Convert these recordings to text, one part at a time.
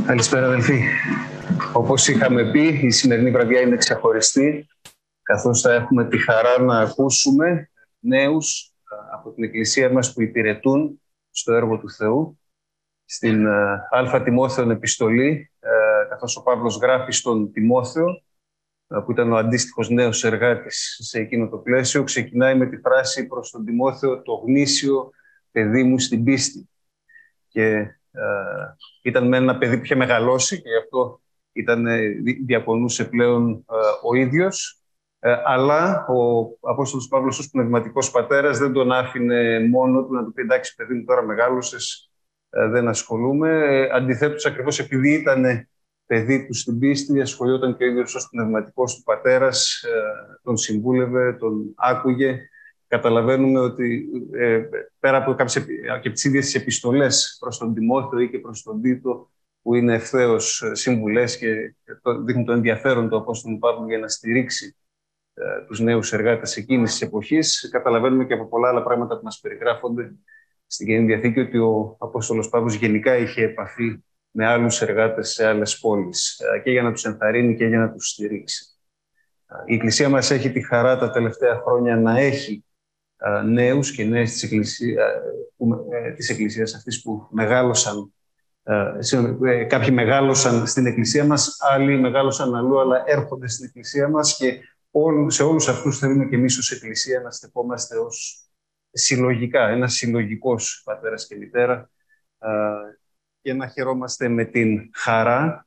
Καλησπέρα, αδελφοί. Όπως είχαμε πει, η σημερινή βραδιά είναι ξεχωριστή, καθώς θα έχουμε τη χαρά να ακούσουμε νέους από την Εκκλησία μας που υπηρετούν στο έργο του Θεού, στην Α Τιμόθεον επιστολή, καθώς ο Παύλος γράφει στον Τιμόθεο, που ήταν ο αντίστοιχος νέος εργάτης σε εκείνο το πλαίσιο, ξεκινάει με τη φράση προς τον Τιμόθεο «Το γνήσιο παιδί μου στην πίστη». Και ήταν με ένα παιδί που είχε μεγαλώσει και γι' αυτό διακονούσε πλέον ο ίδιος. Αλλά ο Απόστολος Παύλος ως πνευματικός πατέρας δεν τον άφηνε μόνο του να του πει «Εντάξει παιδί μου, τώρα μεγάλωσες, δεν ασχολούμαι». Αντιθέτως, ακριβώς επειδή ήταν παιδί του στην πίστη, ασχολιόταν και ο ίδιος ως πνευματικός του πατέρας, τον συμβούλευε, τον άκουγε. Καταλαβαίνουμε ότι πέρα από κάποιες και τις ίδιες τις επιστολές προς τον Τιμόθεο ή και προς τον Τίτο, που είναι ευθέως συμβουλές και δείχνουν το ενδιαφέρον του Απόστολου Παύλου για να στηρίξει τους νέους εργάτες εκείνης της εποχής, καταλαβαίνουμε και από πολλά άλλα πράγματα που μας περιγράφονται στην Καινή Διαθήκη ότι ο Απόστολος Παύλος γενικά είχε επαφή με άλλους εργάτες σε άλλες πόλεις και για να τους ενθαρρύνει και για να τους στηρίξει. Η Εκκλησία μας έχει τη χαρά τα τελευταία χρόνια να έχει νέους και νέες της Εκκλησίας αυτής που μεγάλωσαν. Κάποιοι μεγάλωσαν στην Εκκλησία μας, άλλοι μεγάλωσαν αλλού, αλλά έρχονται στην Εκκλησία μας και σε όλους αυτούς θέλουμε και εμείς ως Εκκλησία να στεκόμαστε ως συλλογικά, ένας συλλογικός πατέρας και μητέρα και να χαιρόμαστε με την χαρά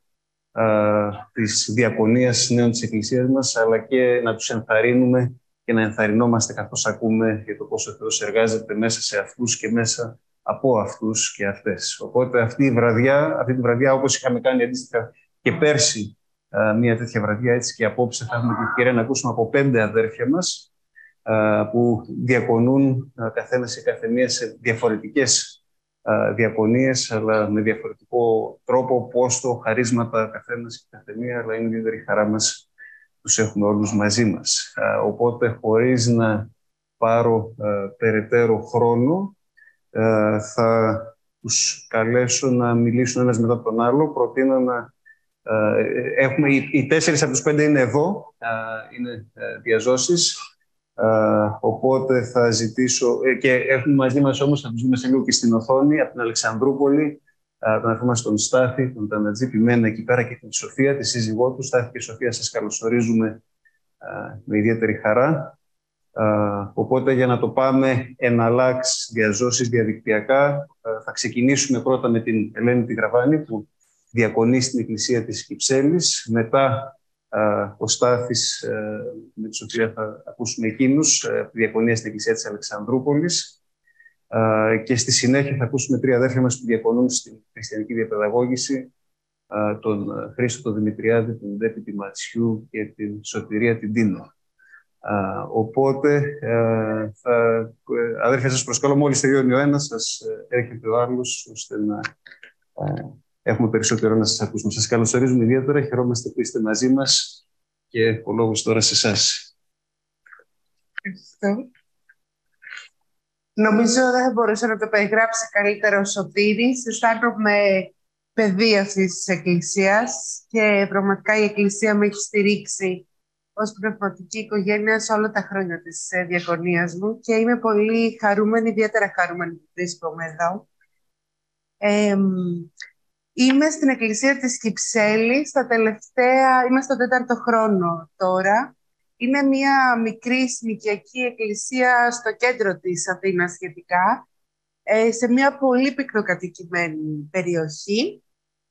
της διακονίας νέων της Εκκλησίας μας, αλλά και να τους ενθαρρύνουμε και να ενθαρρυνόμαστε καθώς ακούμε για το πόσο ο Θεός εργάζεται μέσα σε αυτούς και μέσα από αυτούς και αυτές. Οπότε αυτή τη βραδιά, όπως είχαμε κάνει αντίστοιχα και πέρσι μια τέτοια βραδιά, έτσι και απόψε θα έχουμε την ευκαιρία να ακούσουμε από 5 αδέρφια μας που διακονούν καθένα σε καθεμία σε διαφορετικές διακονίες, αλλά με διαφορετικό τρόπο, πόστο, χαρίσματα καθένας και καθεμία, αλλά είναι ιδιαίτερη χαρά μας τους έχουμε όλους μαζί μας. Οπότε, χωρίς να πάρω περαιτέρω χρόνο, θα τους καλέσω να μιλήσουν ένας μετά τον άλλο. Προτείνω να έχουμε... Οι 4 από τους 5 είναι εδώ, είναι διαζώσεις. Οπότε θα ζητήσω... και έχουμε μαζί μας όμως, θα τους δούμε σε λίγο και στην οθόνη, από την Αλεξανδρούπολη, τον αδερφό μας τον Στάθη, τον Τανατζή Πιμένα εκεί πέρα και την Σοφία, τη σύζυγό του. Στάθη και Σοφία, σας καλωσορίζουμε με ιδιαίτερη χαρά. Οπότε για να το πάμε εναλλάξ διαζώσεις διαδικτυακά, θα ξεκινήσουμε πρώτα με την Ελένη τη Γραβάνη που διακονεί στην Εκκλησία της Κυψέλης. Μετά ο Στάθης με τη Σοφία θα ακούσουμε εκείνους, διακονία στην Εκκλησία της Αλεξανδρούπολης. Και στη συνέχεια θα ακούσουμε 3 αδέρφια μας που διακονούν στην χριστιανική διαπαιδαγώγηση, τον Χρήστο τον Δημητριάδη, τον Ντέπη τη Ματσιού και την Σωτηρία την Τίνο. Οπότε, αδέρφια σας προσκαλώ, μόλις τελειώνει ο ένας, σας έρχεται ο άλλος, ώστε να έχουμε περισσότερο να σας ακούσουμε. Σας καλωσορίζουμε ιδιαίτερα, χαιρόμαστε που είστε μαζί μας και ο λόγος τώρα σε εσάς. Ευχαριστώ. Νομίζω δεν θα μπορούσα να το περιγράψει καλύτερα ο Σωτήρης. Αισθάνομαι παιδί αυτής της Εκκλησίας και πραγματικά η Εκκλησία με έχει στηρίξει ως πνευματική οικογένεια σε όλα τα χρόνια της διακονίας μου και είμαι πολύ χαρούμενη, ιδιαίτερα χαρούμενη που βρίσκομαι εδώ. Είμαι στην Εκκλησία της Κυψέλης, είμαι στο 4ο χρόνο τώρα. Είναι μια μικρή συνοικιακή εκκλησία στο κέντρο της Αθήνας σχετικά, σε μια πολύ πυκνοκατοικημένη περιοχή.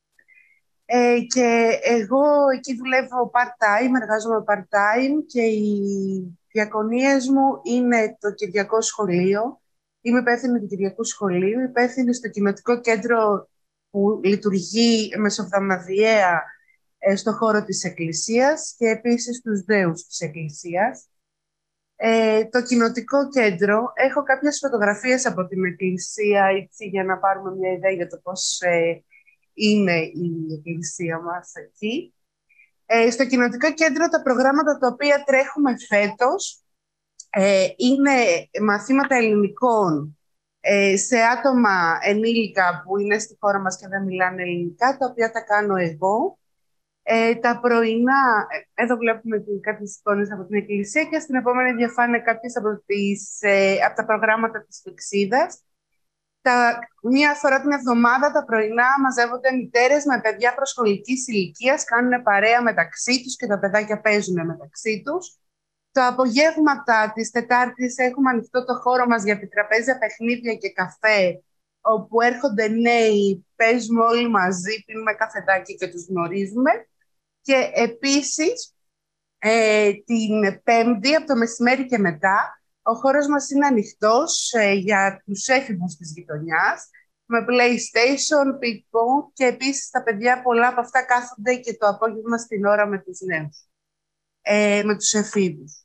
Και εγώ εκεί δουλεύω part-time, εργάζομαι part-time και οι διακονίες μου είναι το Κυριακό Σχολείο. Είμαι υπεύθυνη του Κυριακού Σχολείου, υπεύθυνη στο κοινοτικό κέντρο που λειτουργεί μεσοβδομαδιαία στο χώρο της Εκκλησίας και επίσης τους δέους της Εκκλησίας. Το κοινοτικό κέντρο, έχω κάποιες φωτογραφίες από την Εκκλησία έτσι, για να πάρουμε μια ιδέα για το πώς είναι η Εκκλησία μας εκεί. Στο κοινοτικό κέντρο τα προγράμματα τα οποία τρέχουμε φέτος είναι μαθήματα ελληνικών σε άτομα ενήλικα που είναι στη χώρα μας και δεν μιλάνε ελληνικά, τα οποία τα κάνω εγώ. Τα πρωινά, εδώ βλέπουμε κάποιες εικόνες από την εκκλησία και στην επόμενη διαφάνεια κάποιες από τα προγράμματα της Φυξίδας. Μία φορά την εβδομάδα τα πρωινά μαζεύονται μητέρες με παιδιά προσχολικής ηλικίας, κάνουν παρέα μεταξύ τους και τα παιδάκια παίζουν μεταξύ τους. Τα απογεύματα της Τετάρτης έχουμε ανοιχτό το χώρο μας για επιτραπέζια, παιχνίδια και καφέ, όπου έρχονται νέοι, παίζουμε όλοι μαζί, πίνουμε καφεδάκι και τους γνωρίζουμε. Και επίσης την Πέμπτη από το μεσημέρι και μετά ο χώρος μας είναι ανοιχτός για τους έφηβους της γειτονιάς με PlayStation, ping-pong και επίσης τα παιδιά πολλά από αυτά κάθονται και το απόγευμα στην ώρα με τους νέους, με τους εφήβους.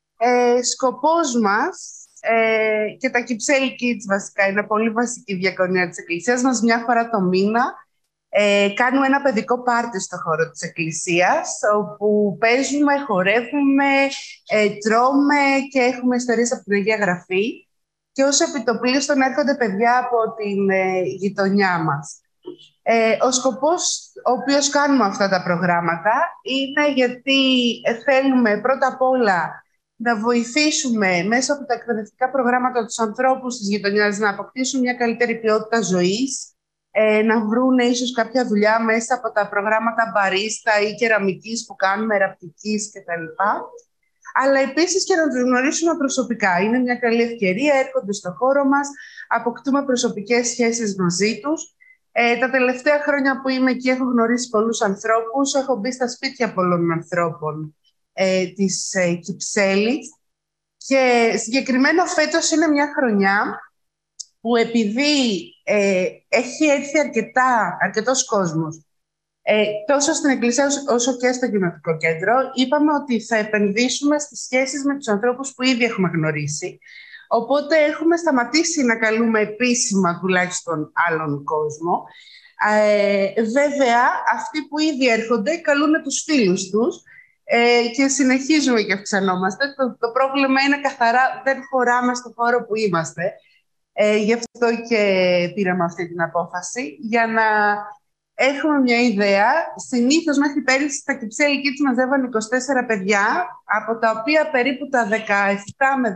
Σκοπός μας και τα Κυψέλη Kids βασικά είναι πολύ βασική διακονία της εκκλησίας μας. Μια φορά το μήνα κάνουμε ένα παιδικό πάρτι στο χώρο της εκκλησίας, όπου παίζουμε, χορεύουμε, τρώμε και έχουμε ιστορίες από την Αγία Γραφή και ως επιτοπλίστων έρχονται παιδιά από την γειτονιά μας. Ο σκοπός ο οποίος κάνουμε αυτά τα προγράμματα είναι γιατί θέλουμε πρώτα απ' όλα να βοηθήσουμε μέσα από τα εκπαιδευτικά προγράμματα τους ανθρώπους της γειτονιάς να αποκτήσουν μια καλύτερη ποιότητα ζωής, να βρουν ίσως κάποια δουλειά μέσα από τα προγράμματα μπαρίστα ή κεραμικής που κάνουμε, ραπτικής κτλ. Αλλά επίσης και να τους γνωρίσουμε προσωπικά. Είναι μια καλή ευκαιρία, έρχονται στο χώρο μας, αποκτούμε προσωπικές σχέσεις μαζί τους. Τα τελευταία χρόνια που είμαι εκεί έχω γνωρίσει πολλούς ανθρώπους, έχω μπει στα σπίτια πολλών ανθρώπων της Κυψέλης και συγκεκριμένα φέτος είναι μια χρονιά που επειδή έχει έρθει αρκετός κόσμος τόσο στην εκκλησία όσο και στο κοινοτικό κέντρο, είπαμε ότι θα επενδύσουμε στις σχέσεις με τους ανθρώπους που ήδη έχουμε γνωρίσει. Οπότε έχουμε σταματήσει να καλούμε επίσημα τουλάχιστον άλλον κόσμο. Βέβαια, αυτοί που ήδη έρχονται καλούν τους φίλους τους και συνεχίζουμε και αυξανόμαστε. Το πρόβλημα είναι καθαρά δεν χωράμε στο χώρο που είμαστε. Γι' αυτό και πήραμε αυτή την απόφαση, για να έχουμε μια ιδέα. Συνήθως μέχρι πέρυσι στα Κυψέλη Kids μαζεύαν 24 παιδιά, από τα οποία περίπου τα 17 με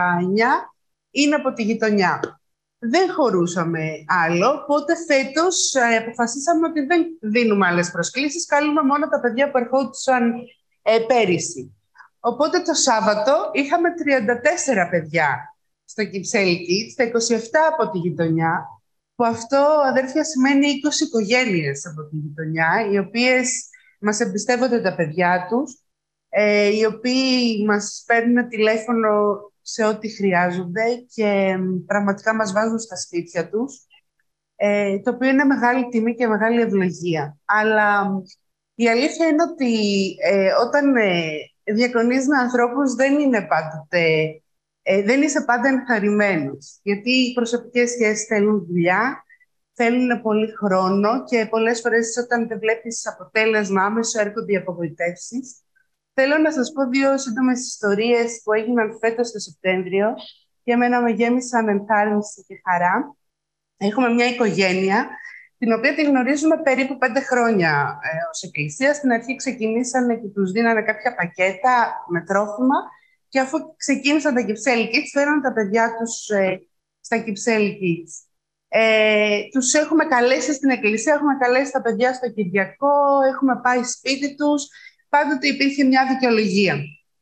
19 είναι από τη γειτονιά. Δεν χωρούσαμε άλλο, οπότε φέτος αποφασίσαμε ότι δεν δίνουμε άλλες προσκλήσεις, καλούμε μόνο τα παιδιά που ερχόντουσαν πέρυσι. Οπότε το Σάββατο είχαμε 34 παιδιά στο Κυψέλη Kids, τα 27 από τη γειτονιά, που αυτό, αδέρφια, σημαίνει 20 οικογένειες από τη γειτονιά, οι οποίες μας εμπιστεύονται τα παιδιά τους, οι οποίοι μας παίρνουν τηλέφωνο σε ό,τι χρειάζονται και πραγματικά μας βάζουν στα σπίτια τους, το οποίο είναι μεγάλη τιμή και μεγάλη ευλογία. Αλλά η αλήθεια είναι ότι όταν διακονείς με ανθρώπους δεν είναι πάντοτε... δεν είσαι πάντα ενθαρρυμένος, γιατί οι προσωπικές σχέσεις θέλουν δουλειά, θέλουν πολύ χρόνο και πολλές φορές όταν δεν βλέπεις αποτέλεσμα άμεσο έρχονται οι απογοητεύσεις. Θέλω να σας πω δύο σύντομες ιστορίες που έγιναν φέτος το Σεπτέμβριο και εμένα με γέμισαν ενθάρρυνση και χαρά. Έχουμε μια οικογένεια, την οποία τη γνωρίζουμε περίπου 5 χρόνια ως εκκλησία. Στην αρχή ξεκινήσανε και τους δίνανε κάποια πακέτα με τρόφιμα. Και αφού ξεκίνησαν τα Κυψέλη Kids, φέραν τα παιδιά τους στα Κυψέλη Kids. Τους έχουμε καλέσει στην εκκλησία, έχουμε καλέσει τα παιδιά στο Κυριακό, έχουμε πάει σπίτι τους. Πάντοτε υπήρχε μια δικαιολογία.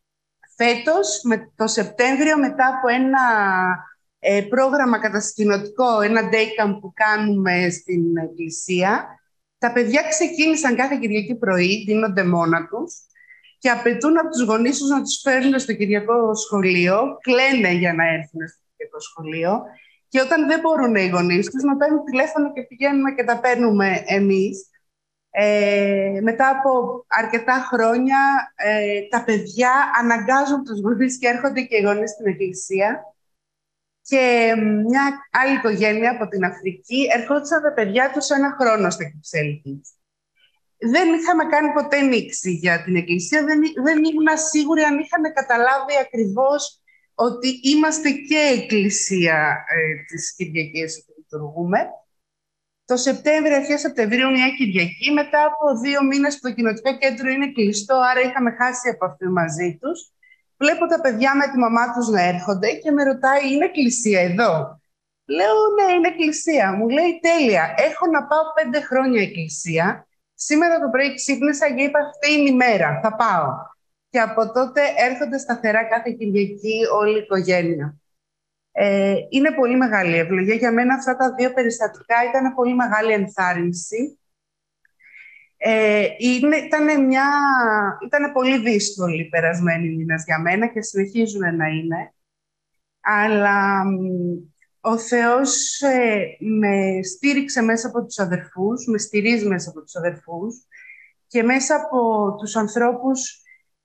Φέτος, το Σεπτέμβριο, μετά από ένα πρόγραμμα κατασκηνωτικό, ένα day camp που κάνουμε στην εκκλησία, τα παιδιά ξεκίνησαν κάθε Κυριακή πρωί, δίνονται μόνα τους, και απαιτούν από τους γονείς τους να τους φέρουν στο Κυριακό σχολείο, κλαίνε για να έρθουν στο Κυριακό σχολείο και όταν δεν μπορούν οι γονείς τους να παίρνουν τηλέφωνο και πηγαίνουμε και τα παίρνουμε εμείς. Μετά από αρκετά χρόνια τα παιδιά αναγκάζουν τους γονείς και έρχονται και οι γονείς στην εκκλησία. Και μια άλλη οικογένεια από την Αφρική ερχόντουσαν τα παιδιά τους ένα χρόνο στα Κυψέλη Kids. Δεν είχαμε κάνει ποτέ νήξη για την εκκλησία, δεν ήμουν σίγουρη αν είχαμε καταλάβει ακριβώς ότι είμαστε και εκκλησία της Κυριακής που λειτουργούμε. Το Σεπτέμβριο, αρχές Σεπτεμβρίου, μια Κυριακή, μετά από 2 μήνες που το κοινοτικό κέντρο είναι κλειστό, άρα είχαμε χάσει επαφή μαζί τους. Βλέπω τα παιδιά με τη μαμά τους να έρχονται και με ρωτάει, είναι εκκλησία εδώ? Λέω, ναι, είναι εκκλησία. Μου λέει, τέλεια, έχω να πάω 5 χρόνια εκκλησία. Σήμερα το πρωί ξύπνησα και είπα, αυτή είναι η μέρα, θα πάω. Και από τότε έρχονται σταθερά κάθε Κυριακή όλη η οικογένεια. Είναι πολύ μεγάλη ευλογία. Για μένα αυτά τα 2 περιστατικά ήταν πολύ μεγάλη ενθάρρυνση. Ήταν πολύ δύσκολη οι περασμένοι μήνες για μένα και συνεχίζουν να είναι. Αλλά ο Θεός με στήριξε μέσα από τους αδερφούς, με στηρίζει μέσα από τους αδερφούς και μέσα από τους ανθρώπους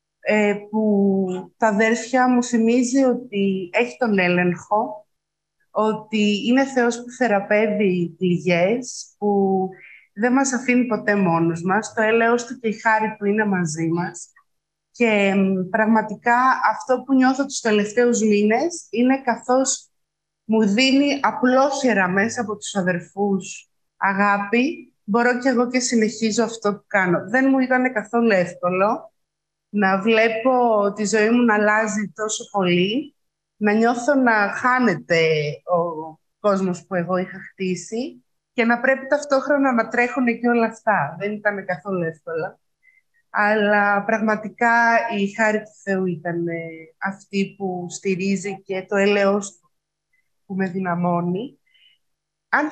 που τα αδέρφια μου θυμίζει ότι έχει τον έλεγχο, ότι είναι Θεός που θεραπεύει πληγές, που δεν μας αφήνει ποτέ μόνος μας, το έλεος του και η χάρη του είναι μαζί μας. Και πραγματικά αυτό που νιώθω τους τελευταίους μήνες είναι καθώς μου δίνει απλόχερα μέσα από τους αδερφούς αγάπη, μπορώ κι εγώ και συνεχίζω αυτό που κάνω. Δεν μου ήταν καθόλου εύκολο να βλέπω τη ζωή μου να αλλάζει τόσο πολύ, να νιώθω να χάνεται ο κόσμος που εγώ είχα χτίσει και να πρέπει ταυτόχρονα να τρέχουν και όλα αυτά. Δεν ήταν καθόλου εύκολα. Αλλά πραγματικά η χάρη του Θεού ήταν αυτή που στηρίζει και το έλεος του που με δυναμώνει. Αν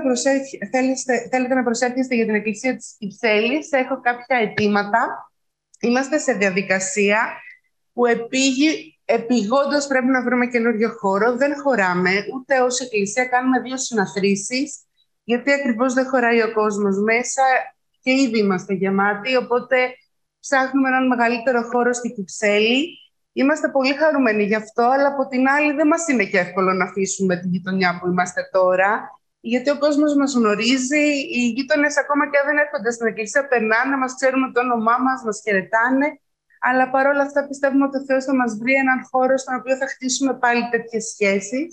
θέλετε να προσέρχεστε για την Εκκλησία της Κυψέλης, έχω κάποια αιτήματα. Είμαστε σε διαδικασία που επειγόντως πρέπει να βρούμε καινούριο χώρο. Δεν χωράμε, ούτε ως Εκκλησία κάνουμε 2 συναθρήσεις, γιατί ακριβώς δεν χωράει ο κόσμος μέσα και ήδη είμαστε γεμάτοι, οπότε ψάχνουμε έναν μεγαλύτερο χώρο στη Κυψέλη. Είμαστε πολύ χαρούμενοι γι' αυτό, αλλά από την άλλη δεν μας είναι και εύκολο να αφήσουμε την γειτονιά που είμαστε τώρα, γιατί ο κόσμος μας γνωρίζει, οι γείτονες ακόμα και αν δεν έρχονται στην Εκκλησία περνάνε, μας ξέρουν το όνομά μας, μας χαιρετάνε, αλλά παρόλα αυτά πιστεύουμε ότι ο Θεός θα μας βρει έναν χώρο στον οποίο θα χτίσουμε πάλι τέτοιες σχέσεις.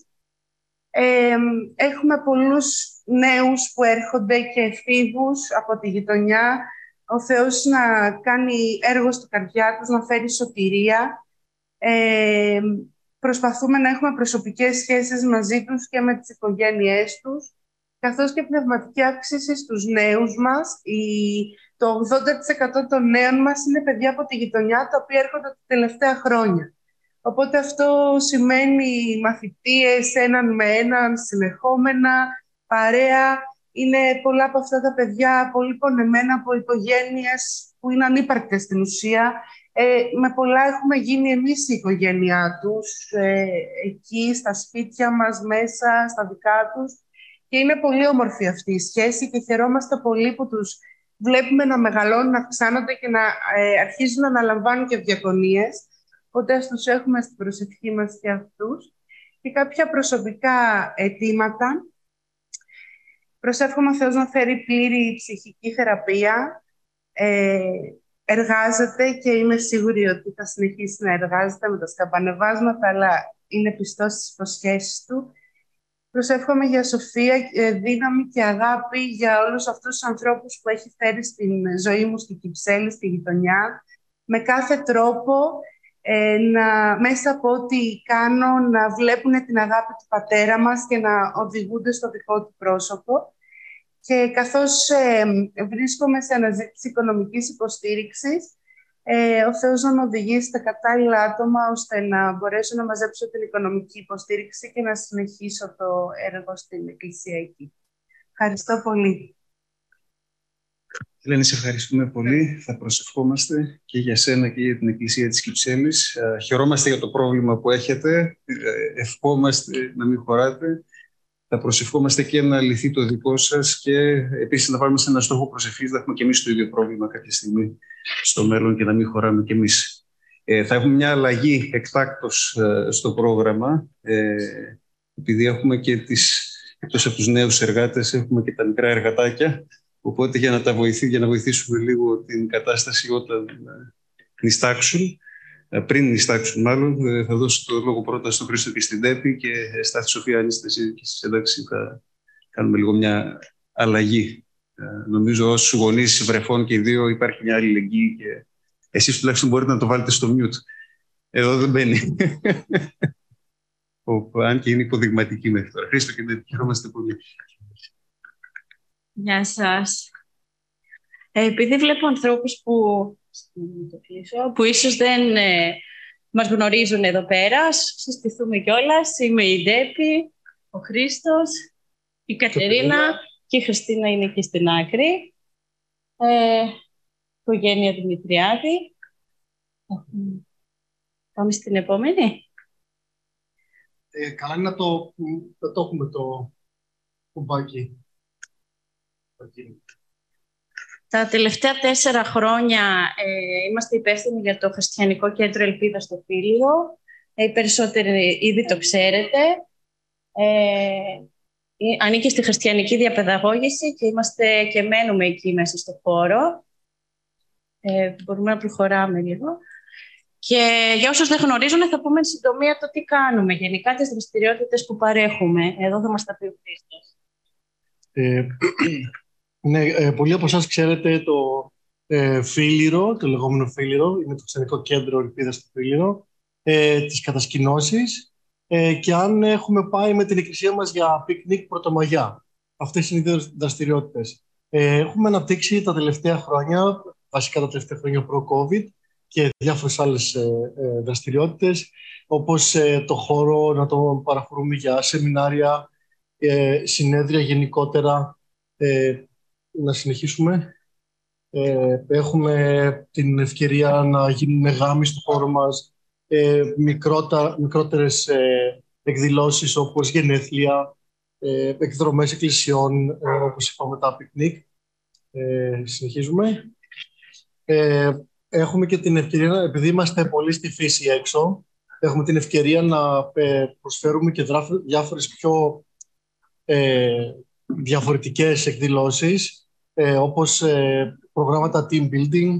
Έχουμε πολλούς νέους που έρχονται και εφήβους από τη γειτονιά. Ο Θεός να κάνει έργο στην καρδιά τους, να φέρει σωτηρία. Προσπαθούμε να έχουμε προσωπικές σχέσεις μαζί τους και με τις οικογένειές τους, καθώς και πνευματική αύξηση στους νέους μας. Το 80% των νέων μας είναι παιδιά από τη γειτονιά, τα οποία έρχονται τα τελευταία χρόνια. Οπότε αυτό σημαίνει μαθητείες έναν με έναν, συνεχόμενα, παρέα. Είναι πολλά από αυτά τα παιδιά πολύ πονεμένα από οικογένειες που είναι ανύπαρκτες στην ουσία. Με πολλά έχουμε γίνει εμείς η οικογένειά τους, εκεί στα σπίτια μας, μέσα, στα δικά τους. Και είναι πολύ όμορφη αυτή η σχέση και χαιρόμαστε πολύ που τους βλέπουμε να μεγαλώνουν, να αυξάνονται και να αρχίζουν να αναλαμβάνουν και διακονίες. Οπότε ας τους έχουμε στην προσευχή μας και αυτούς. Και κάποια προσωπικά αιτήματα. Προσεύχομαι ο Θεός να φέρει πλήρη ψυχική θεραπεία. Εργάζεται και είμαι σίγουρη ότι θα συνεχίσει να εργάζεται με τα σκαμπανεβάσματα, αλλά είναι πιστός στις υποσχέσεις του. Προσεύχομαι για σοφία, δύναμη και αγάπη για όλους αυτούς τους ανθρώπους που έχει φέρει στην ζωή μου, στην Κυψέλη, στη γειτονιά. Με κάθε τρόπο, μέσα από ό,τι κάνω, να βλέπουν την αγάπη του Πατέρα μας και να οδηγούνται στο δικό του πρόσωπο. Και καθώς βρίσκομαι σε αναζήτηση οικονομικής υποστήριξης, ο Θεός να με οδηγήσει στα κατάλληλα άτομα ώστε να μπορέσω να μαζέψω την οικονομική υποστήριξη και να συνεχίσω το έργο στην Εκκλησία εκεί. Ευχαριστώ πολύ. Ελένη, σε ευχαριστούμε πολύ. Θα προσευχόμαστε και για σένα και για την Εκκλησία της Κυψέλης. Χαιρόμαστε για το πρόβλημα που έχετε. Ευχόμαστε να μην χωράτε. Θα προσευχόμαστε και να λυθεί το δικό σας και επίσης να βάλουμε σε ένα στόχο προσευχής να έχουμε και εμείς το ίδιο πρόβλημα κάποια στιγμή στο μέλλον και να μην χωράμε κι εμείς. Θα έχουμε μια αλλαγή εκτάκτως στο πρόγραμμα, επειδή έχουμε και εκτός από τους νέους εργάτες, έχουμε και τα μικρά εργατάκια, οπότε για να βοηθήσουμε λίγο την κατάσταση όταν νηστάξουν, Πριν νηστάξουν μάλλον, θα δώσω το λόγο πρώτα στον Χρήστο και στην Τέπη και Στάθη Σοφία, αν είστε εσείς και εσείς εντάξει, θα κάνουμε λίγο μια αλλαγή. Νομίζω ως γονείς βρεφών και οι δύο υπάρχει μια αλληλεγγύη και εσείς τουλάχιστον μπορείτε να το βάλετε στο mute. Εδώ δεν μπαίνει. Αν και είναι υποδειγματική μέχρι τώρα. Χρήστο και Τέπη, χαιρόμαστε πολύ. Γεια σας. Επειδή βλέπω ανθρώπους που ίσως δεν μας γνωρίζουν εδώ πέρα, συστηθούμε κιόλας. Είμαι η Ντέπη, ο Χρήστος, η Κατερίνα και η Χριστίνα είναι εκεί στην άκρη. Οικογένεια Δημητριάδη. Πάμε στην επόμενη. Καλά είναι να το έχουμε το κουμπάκι. Τα τελευταία 4 χρόνια είμαστε υπεύθυνοι για το Χριστιανικό Κέντρο Ελπίδας στο Φύληρο. Οι περισσότεροι ήδη το ξέρετε. Ανήκει στη χριστιανική διαπαιδαγώγηση και είμαστε και μένουμε εκεί μέσα στο χώρο. Μπορούμε να προχωράμε λίγο. Και για όσους δεν γνωρίζουν, θα πούμε εν συντομία το τι κάνουμε. Γενικά τις δραστηριότητες που παρέχουμε. Εδώ θα μας τα πει ο Χρήστος. Ναι, πολλοί από εσάς ξέρετε το Φύληρο, το λεγόμενο Φύληρο, είναι το Χριστιανικό Κέντρο Ελπίδας στο Φύληρο, τις κατασκηνώσεις και αν έχουμε πάει με την εκκλησία μας για πικνίκ Πρωτομαγιά. Αυτές είναι οι δύο δραστηριότητες. Έχουμε αναπτύξει τα τελευταία χρόνια, βασικά τα τελευταία χρόνια προ-COVID και διάφορες άλλες δραστηριότητες, όπως το χώρο να το παραχωρούμε για σεμινάρια, συνέδρια γενικότερα. Να συνεχίσουμε. Έχουμε την ευκαιρία να γίνουν γάμοι στο χώρο μας, μικρότερες εκδηλώσεις όπως γενέθλια, εκδρομές εκκλησιών, όπως είπαμε τα πικνίκ. Συνεχίζουμε. Έχουμε και την ευκαιρία, επειδή είμαστε πολύ στη φύση έξω, έχουμε την ευκαιρία να προσφέρουμε και διάφορες πιο διαφορετικές εκδηλώσεις, όπως προγράμματα team building,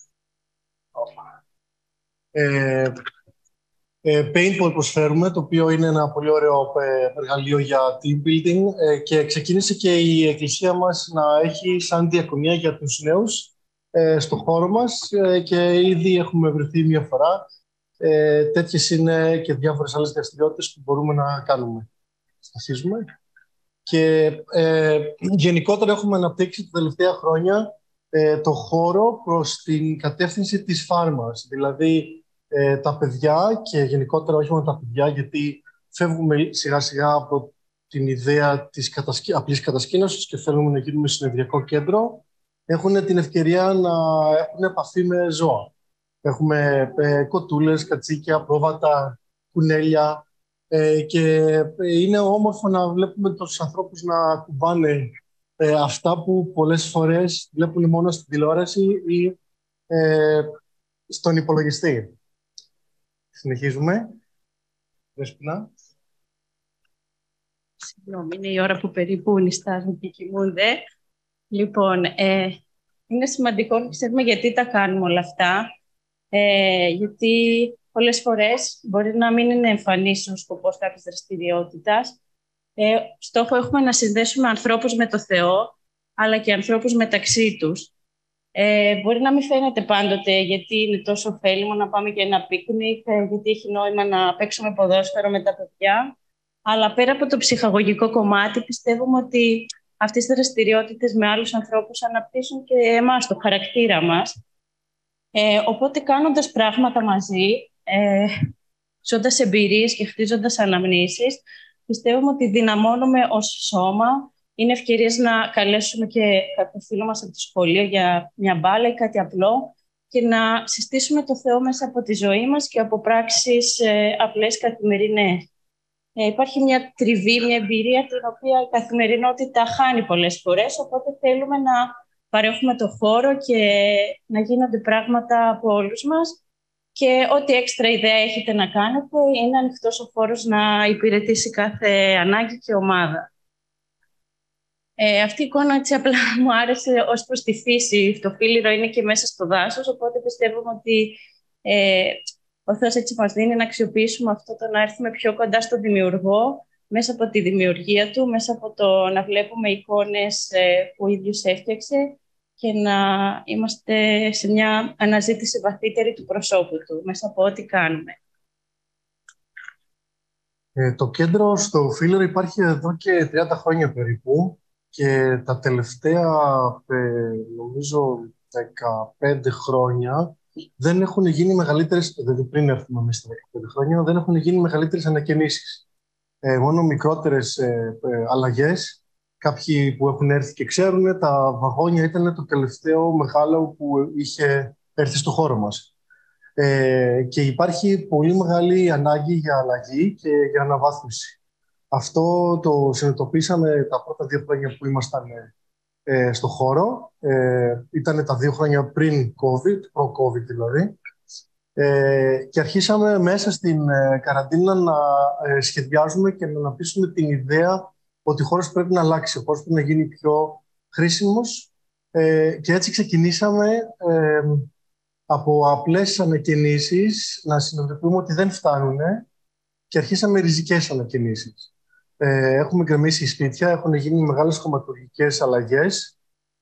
paintball προσφέρουμε, το οποίο είναι ένα πολύ ωραίο εργαλείο για team building και ξεκίνησε και η εκκλησία μας να έχει σαν διακονία για τους νέους στο χώρο μας και ήδη έχουμε βρεθεί μια φορά. Τέτοιες είναι και διάφορες άλλες δραστηριότητες που μπορούμε να κάνουμε. Αρχίζουμε. Και γενικότερα έχουμε αναπτύξει τα τελευταία χρόνια το χώρο προς την κατεύθυνση της φάρμας. Δηλαδή τα παιδιά και γενικότερα όχι μόνο τα παιδιά, γιατί φεύγουμε σιγά σιγά από την ιδέα της απλής κατασκήνωσης και θέλουμε να γίνουμε συνεδριακό κέντρο, έχουν την ευκαιρία να έχουν επαφή με ζώα. Έχουμε κοτούλες, κατσίκια, πρόβατα, κουνέλια, και είναι όμορφο να βλέπουμε τους ανθρώπους να κουμπάνε αυτά που πολλές φορές βλέπουν μόνο στην τηλεόραση ή στον υπολογιστή. Συνεχίζουμε. Δεσπινά. Συγγνώμη, είναι η ώρα που περίπου νηστάζουν και κοιμούνται. Λοιπόν, είναι σημαντικό να ξέρουμε γιατί τα κάνουμε όλα αυτά. Γιατί πολλές φορές μπορεί να μην είναι εμφανής ο σκοπός κάποιας δραστηριότητας. Στόχο έχουμε να συνδέσουμε ανθρώπους με το Θεό, αλλά και ανθρώπους μεταξύ τους. Μπορεί να μην φαίνεται πάντοτε γιατί είναι τόσο ωφέλιμο να πάμε για ένα πίκνικ, γιατί έχει νόημα να παίξουμε ποδόσφαιρο με τα παιδιά. Αλλά πέρα από το ψυχαγωγικό κομμάτι, πιστεύουμε ότι αυτές οι δραστηριότητες με άλλους ανθρώπους αναπτύσσουν και εμάς, το χαρακτήρα μας. Οπότε κάνοντας πράγματα μαζί, ζώντας εμπειρίες και χτίζοντας αναμνήσεις, πιστεύουμε ότι δυναμώνουμε ως σώμα. Είναι ευκαιρίες να καλέσουμε και κάποιο φίλο μας από το σχολείο για μια μπάλα ή κάτι απλό και να συστήσουμε το Θεό μέσα από τη ζωή μας και από πράξεις απλές καθημερινές. Υπάρχει μια τριβή, μια εμπειρία την οποία η καθημερινότητα χάνει πολλές φορές, οπότε θέλουμε να παρέχουμε το χώρο και να γίνονται πράγματα από όλους μας. Και ό,τι έξτρα ιδέα έχετε να κάνετε, είναι ανοιχτός ο χώρος να υπηρετήσει κάθε ανάγκη και ομάδα. Αυτή η εικόνα έτσι απλά μου άρεσε ως προς τη φύση. Το Φύληρο είναι και μέσα στο δάσος, οπότε πιστεύουμε ότι Ο Θεός έτσι μας δίνει να αξιοποιήσουμε αυτό, το να έρθουμε πιο κοντά στο δημιουργό, μέσα από τη δημιουργία του, μέσα από το να βλέπουμε εικόνες που ο ίδιος έφτιαξε και να είμαστε σε μια αναζήτηση βαθύτερη του προσώπου του, μέσα από ό,τι κάνουμε. Το κέντρο στο Φίλιρο υπάρχει εδώ και 30 χρόνια περίπου και τα τελευταία, νομίζω, 15 χρόνια δεν έχουν γίνει μεγαλύτερες, δηλαδή πριν έρθουμε μέσα στα 15 χρόνια, δεν έχουν γίνει μεγαλύτερες ανακαινήσεις. Μόνο μικρότερες αλλαγές. Κάποιοι που έχουν έρθει και ξέρουν, τα βαγόνια ήταν το τελευταίο μεγάλο που είχε έρθει στο χώρο μας. Και υπάρχει πολύ μεγάλη ανάγκη για αλλαγή και για αναβάθμιση. Αυτό το συνειδητοποίησαμε τα πρώτα 2 χρόνια που ήμασταν στο χώρο. Ήταν τα 2 χρόνια πριν COVID, προ-COVID δηλαδή. Και αρχίσαμε μέσα στην καραντίνα να σχεδιάζουμε και να αναπτύσσουμε την ιδέα ότι ο χώρος πρέπει να αλλάξει, ο χώρος πρέπει να γίνει πιο χρήσιμος. Και έτσι ξεκινήσαμε από απλές ανακαινήσεις να συνειδητοποιούμε ότι δεν φτάνουν και αρχίσαμε ριζικές ανακαινήσεις. Έχουμε γκρεμίσει σπίτια, έχουν γίνει μεγάλες χωματουργικές αλλαγές.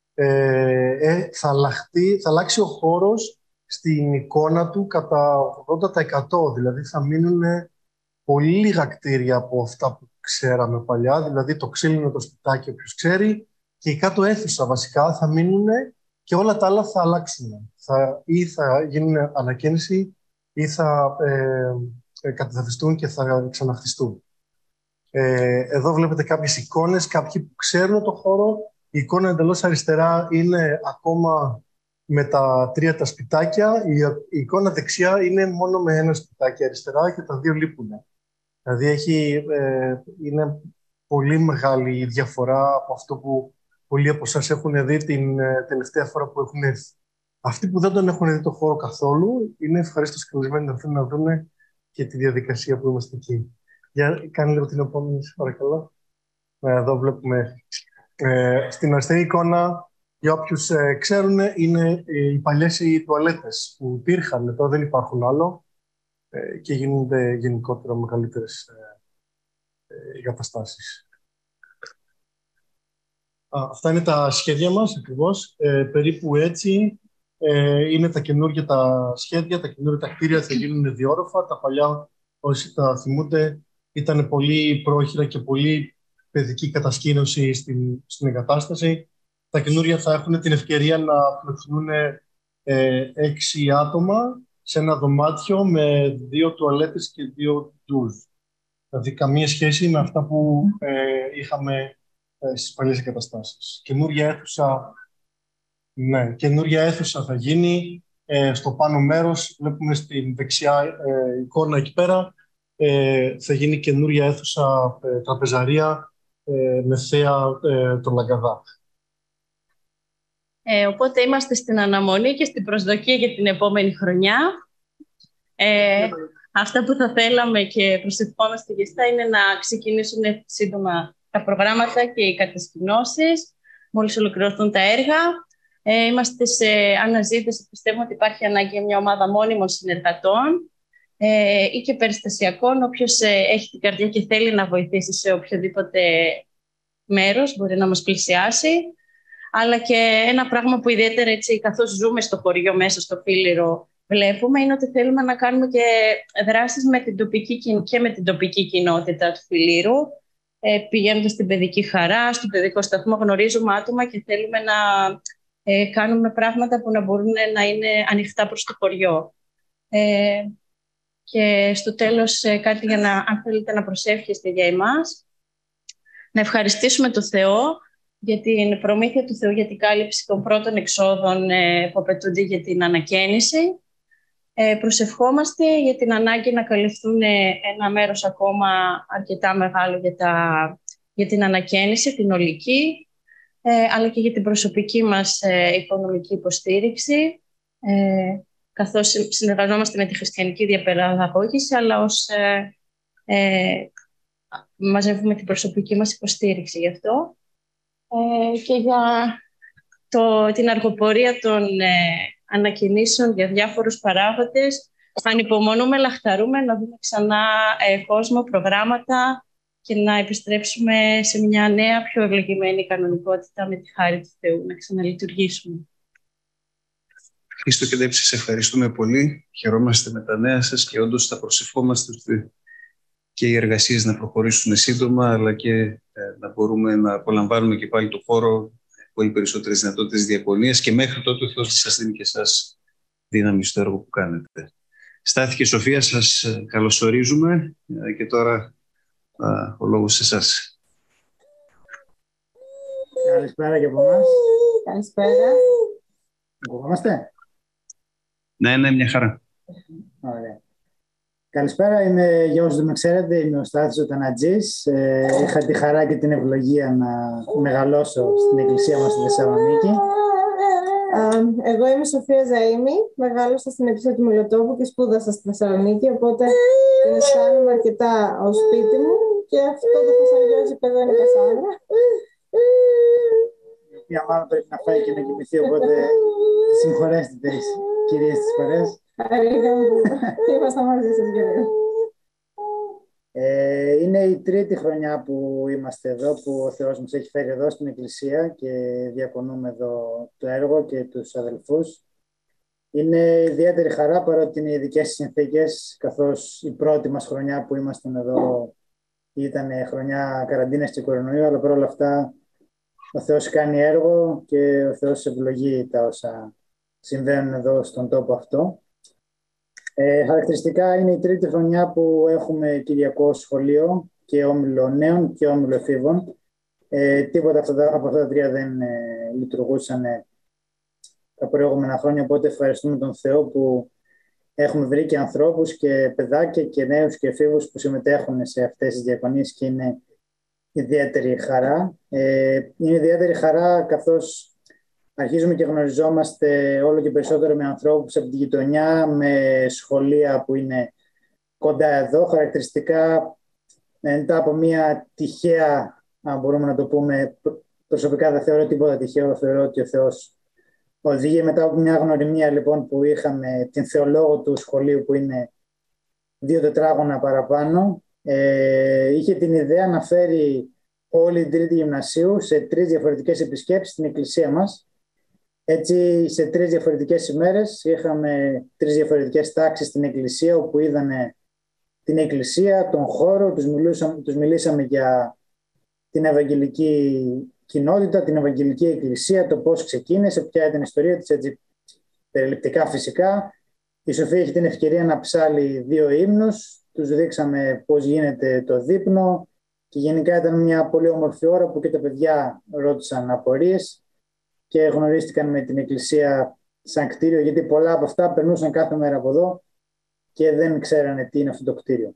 Θα αλλάξει ο χώρος στην εικόνα του κατά 80%. Δηλαδή θα μείνουν πολύ λίγα κτίρια από αυτά που ξέραμε παλιά. Δηλαδή το ξύλινο, το σπιτάκι, όποιος ξέρει, και η κάτω αίθουσα βασικά θα μείνουν και όλα τα άλλα θα αλλάξουν. Ή θα γίνουν ανακαίνιση ή θα κατεδαφιστούν και θα ξαναχτιστούν. Εδώ βλέπετε κάποιες εικόνες, κάποιοι που ξέρουν το χώρο. Η εικόνα εντελώς αριστερά είναι ακόμα με τα 3 τα σπιτάκια. Η εικόνα δεξιά είναι μόνο με 1 σπιτάκι αριστερά και τα 2 λείπουν. Δηλαδή είναι πολύ μεγάλη η διαφορά από αυτό που πολλοί από εσάς έχουν δει την τελευταία φορά που έχουν έρθει. Αυτοί που δεν τον έχουν δει το χώρο καθόλου, είναι ευχαρίστως καλεσμένοι να θέλουν να δουν και τη διαδικασία που είμαστε εκεί. Για κάνε λίγο την επόμενη, παρακαλώ. Εδώ βλέπουμε στην αριστερή εικόνα, για όποιους ξέρουν, είναι οι παλιές οι τουαλέτες που υπήρχαν, τώρα δεν υπάρχουν άλλο και γίνονται γενικότερα μεγαλύτερες εγκαταστάσεις. Αυτά είναι τα σχέδια μας ακριβώς, περίπου έτσι. Είναι τα καινούργια τα σχέδια, τα καινούργια τα κτίρια θα γίνουν 2 όροφα. Τα παλιά, όσοι τα θυμούνται, ήταν πολύ πρόχειρα και πολύ παιδική κατασκήνωση στην εγκατάσταση. Τα καινούργια θα έχουν την ευκαιρία να φιλοξενούν 6 άτομα σε ένα δωμάτιο με 2 τουαλέτες και 2 ντουζ. Δηλαδή καμία σχέση με αυτά που είχαμε στις παλιές εγκαταστάσεις. Καινούργια αίθουσα θα γίνει. Στο πάνω μέρος, βλέπουμε στην δεξιά εικόνα εκεί πέρα, θα γίνει καινούργια αίθουσα τραπεζαρία με θέα τον Λαγκαδά. Οπότε είμαστε στην αναμονή και στην προσδοκία για την επόμενη χρονιά. Αυτά που θα θέλαμε και προσευχόμαστε για αυτά είναι να ξεκινήσουν σύντομα τα προγράμματα και οι κατασκηνώσεις, μόλις ολοκληρωθούν τα έργα. Είμαστε σε αναζήτηση, πιστεύουμε ότι υπάρχει ανάγκη για μια ομάδα μόνιμων συνεργατών ή και περιστασιακών. Όποιος έχει την καρδιά και θέλει να βοηθήσει σε οποιοδήποτε μέρος μπορεί να μας πλησιάσει. Αλλά και ένα πράγμα που ιδιαίτερα έτσι, καθώς ζούμε στο χωριό μέσα στο Φίλιρο, βλέπουμε είναι ότι θέλουμε να κάνουμε και δράσεις με την τοπική κοινότητα του Φιλίρου. Πηγαίνοντας στην παιδική χαρά, στον παιδικό σταθμό, γνωρίζουμε άτομα και θέλουμε να κάνουμε πράγματα που να μπορούν να είναι ανοιχτά προς το χωριό. Και στο τέλος κάτι για αν θέλετε να προσεύχεστε για εμάς. Να ευχαριστήσουμε τον Θεό για την προμήθεια του Θεού για την κάλυψη των πρώτων εξόδων που απαιτούνται για την ανακαίνιση. Προσευχόμαστε για την ανάγκη να καλυφθούν ένα μέρος ακόμα αρκετά μεγάλο για την ανακαίνιση, την ολική, αλλά και για την προσωπική μας οικονομική υποστήριξη, καθώς συνεργαζόμαστε με τη χριστιανική διαπαιδαγώγηση, αλλά μαζεύουμε την προσωπική μας υποστήριξη γι' αυτό. Και για την αργοπορία των ανακαινήσεων για διάφορους παράγοντες, ανυπομονούμε, λαχταρούμε να δούμε ξανά κόσμο, προγράμματα και να επιστρέψουμε σε μια νέα, πιο ευλογημένη κανονικότητα με τη χάρη του Θεού, να ξαναλειτουργήσουμε. Χρήστο και Ντέπη, σας ευχαριστούμε πολύ. Χαιρόμαστε με τα νέα σας και όντως θα προσευχόμαστε ώστε και οι εργασίες να προχωρήσουν σύντομα, αλλά και να μπορούμε να απολαμβάνουμε και πάλι το χώρο, πολύ περισσότερες δυνατότητες διακονίας και μέχρι τότε ο Θεός θα σας δίνει και εσάς δύναμη στο έργο που κάνετε. Στάθη και Σοφία, σας καλωσορίζουμε και τώρα ο λόγος σε εσάς. Καλησπέρα και από εμάς. Καλησπέρα. Ακουγόμαστε? Ναι, μια χαρά. Ωραία. Καλησπέρα, για όσους δεν με ξέρετε, είμαι ο Στάθης ο Τανατζής. Είχα τη χαρά και την ευλογία να μεγαλώσω στην εκκλησία μας στη Θεσσαλονίκη. Εγώ είμαι η Σοφία Ζαΐμη, μεγάλωσα στην εκκλησία του Μιλωτόπου και σπούδασα στη Θεσσαλονίκη, οπότε την αισθάνομαι αρκετά ως σπίτι μου και αυτό το φασαριόζι παιδό είναι η Κασάνδρα. Η οποία μάλλον πρέπει να φάει και να κοιμηθεί, οπότε συγχωρέστε τις κυρίες της φορές. Χαρήκαμε που ήμασταν μαζί σας και εδώ. Είναι η τρίτη χρονιά που είμαστε εδώ, που ο Θεός μας έχει φέρει εδώ στην εκκλησία και διακονούμε εδώ το έργο και τους αδελφούς. Είναι ιδιαίτερη χαρά παρότι είναι ειδικές συνθήκες, καθώς η πρώτη μας χρονιά που ήμασταν εδώ ήταν χρονιά καραντίνας και κορονοϊού, αλλά παρόλα αυτά ο Θεός κάνει έργο και ο Θεός ευλογεί τα όσα συμβαίνουν εδώ στον τόπο αυτό. Χαρακτηριστικά είναι η τρίτη χρονιά που έχουμε κυριακό σχολείο και όμιλο νέων και όμιλο εφήβων. Τίποτα από αυτά τα τρία δεν λειτουργούσαν τα προηγούμενα χρόνια, οπότε ευχαριστούμε τον Θεό που έχουμε βρει και ανθρώπους και παιδάκια και νέους και εφήβους που συμμετέχουν σε αυτές τις διακονίες και είναι ιδιαίτερη χαρά. Είναι ιδιαίτερη χαρά καθώς αρχίζουμε και γνωριζόμαστε όλο και περισσότερο με ανθρώπους από τη γειτονιά, με σχολεία που είναι κοντά εδώ. Χαρακτηριστικά, μετά από μια τυχαία, αν μπορούμε να το πούμε, προσωπικά δεν θεωρώ τίποτα τυχαίο, θεωρώ ότι ο Θεός οδηγεί. Μετά από μια γνωριμία λοιπόν που είχαμε την θεολόγο του σχολείου που είναι 2 τετράγωνα παραπάνω, είχε την ιδέα να φέρει όλη την τρίτη γυμνασίου σε 3 διαφορετικές επισκέψεις στην εκκλησία μας. Έτσι, σε 3 διαφορετικές ημέρες είχαμε 3 διαφορετικές τάξεις στην εκκλησία, όπου είδανε την εκκλησία, τον χώρο, τους μιλήσαμε για την ευαγγελική κοινότητα, την ευαγγελική εκκλησία, το πώς ξεκίνησε, ποια ήταν η ιστορία της, έτσι περιληπτικά φυσικά. Η Σοφία είχε την ευκαιρία να ψάλει 2 ύμνους, τους δείξαμε πώς γίνεται το δείπνο και γενικά ήταν μια πολύ όμορφη ώρα που και τα παιδιά ρώτησαν απορίες και γνωρίστηκαν με την εκκλησία σαν κτίριο, γιατί πολλά από αυτά περνούσαν κάθε μέρα από εδώ και δεν ξέρανε τι είναι αυτό το κτίριο.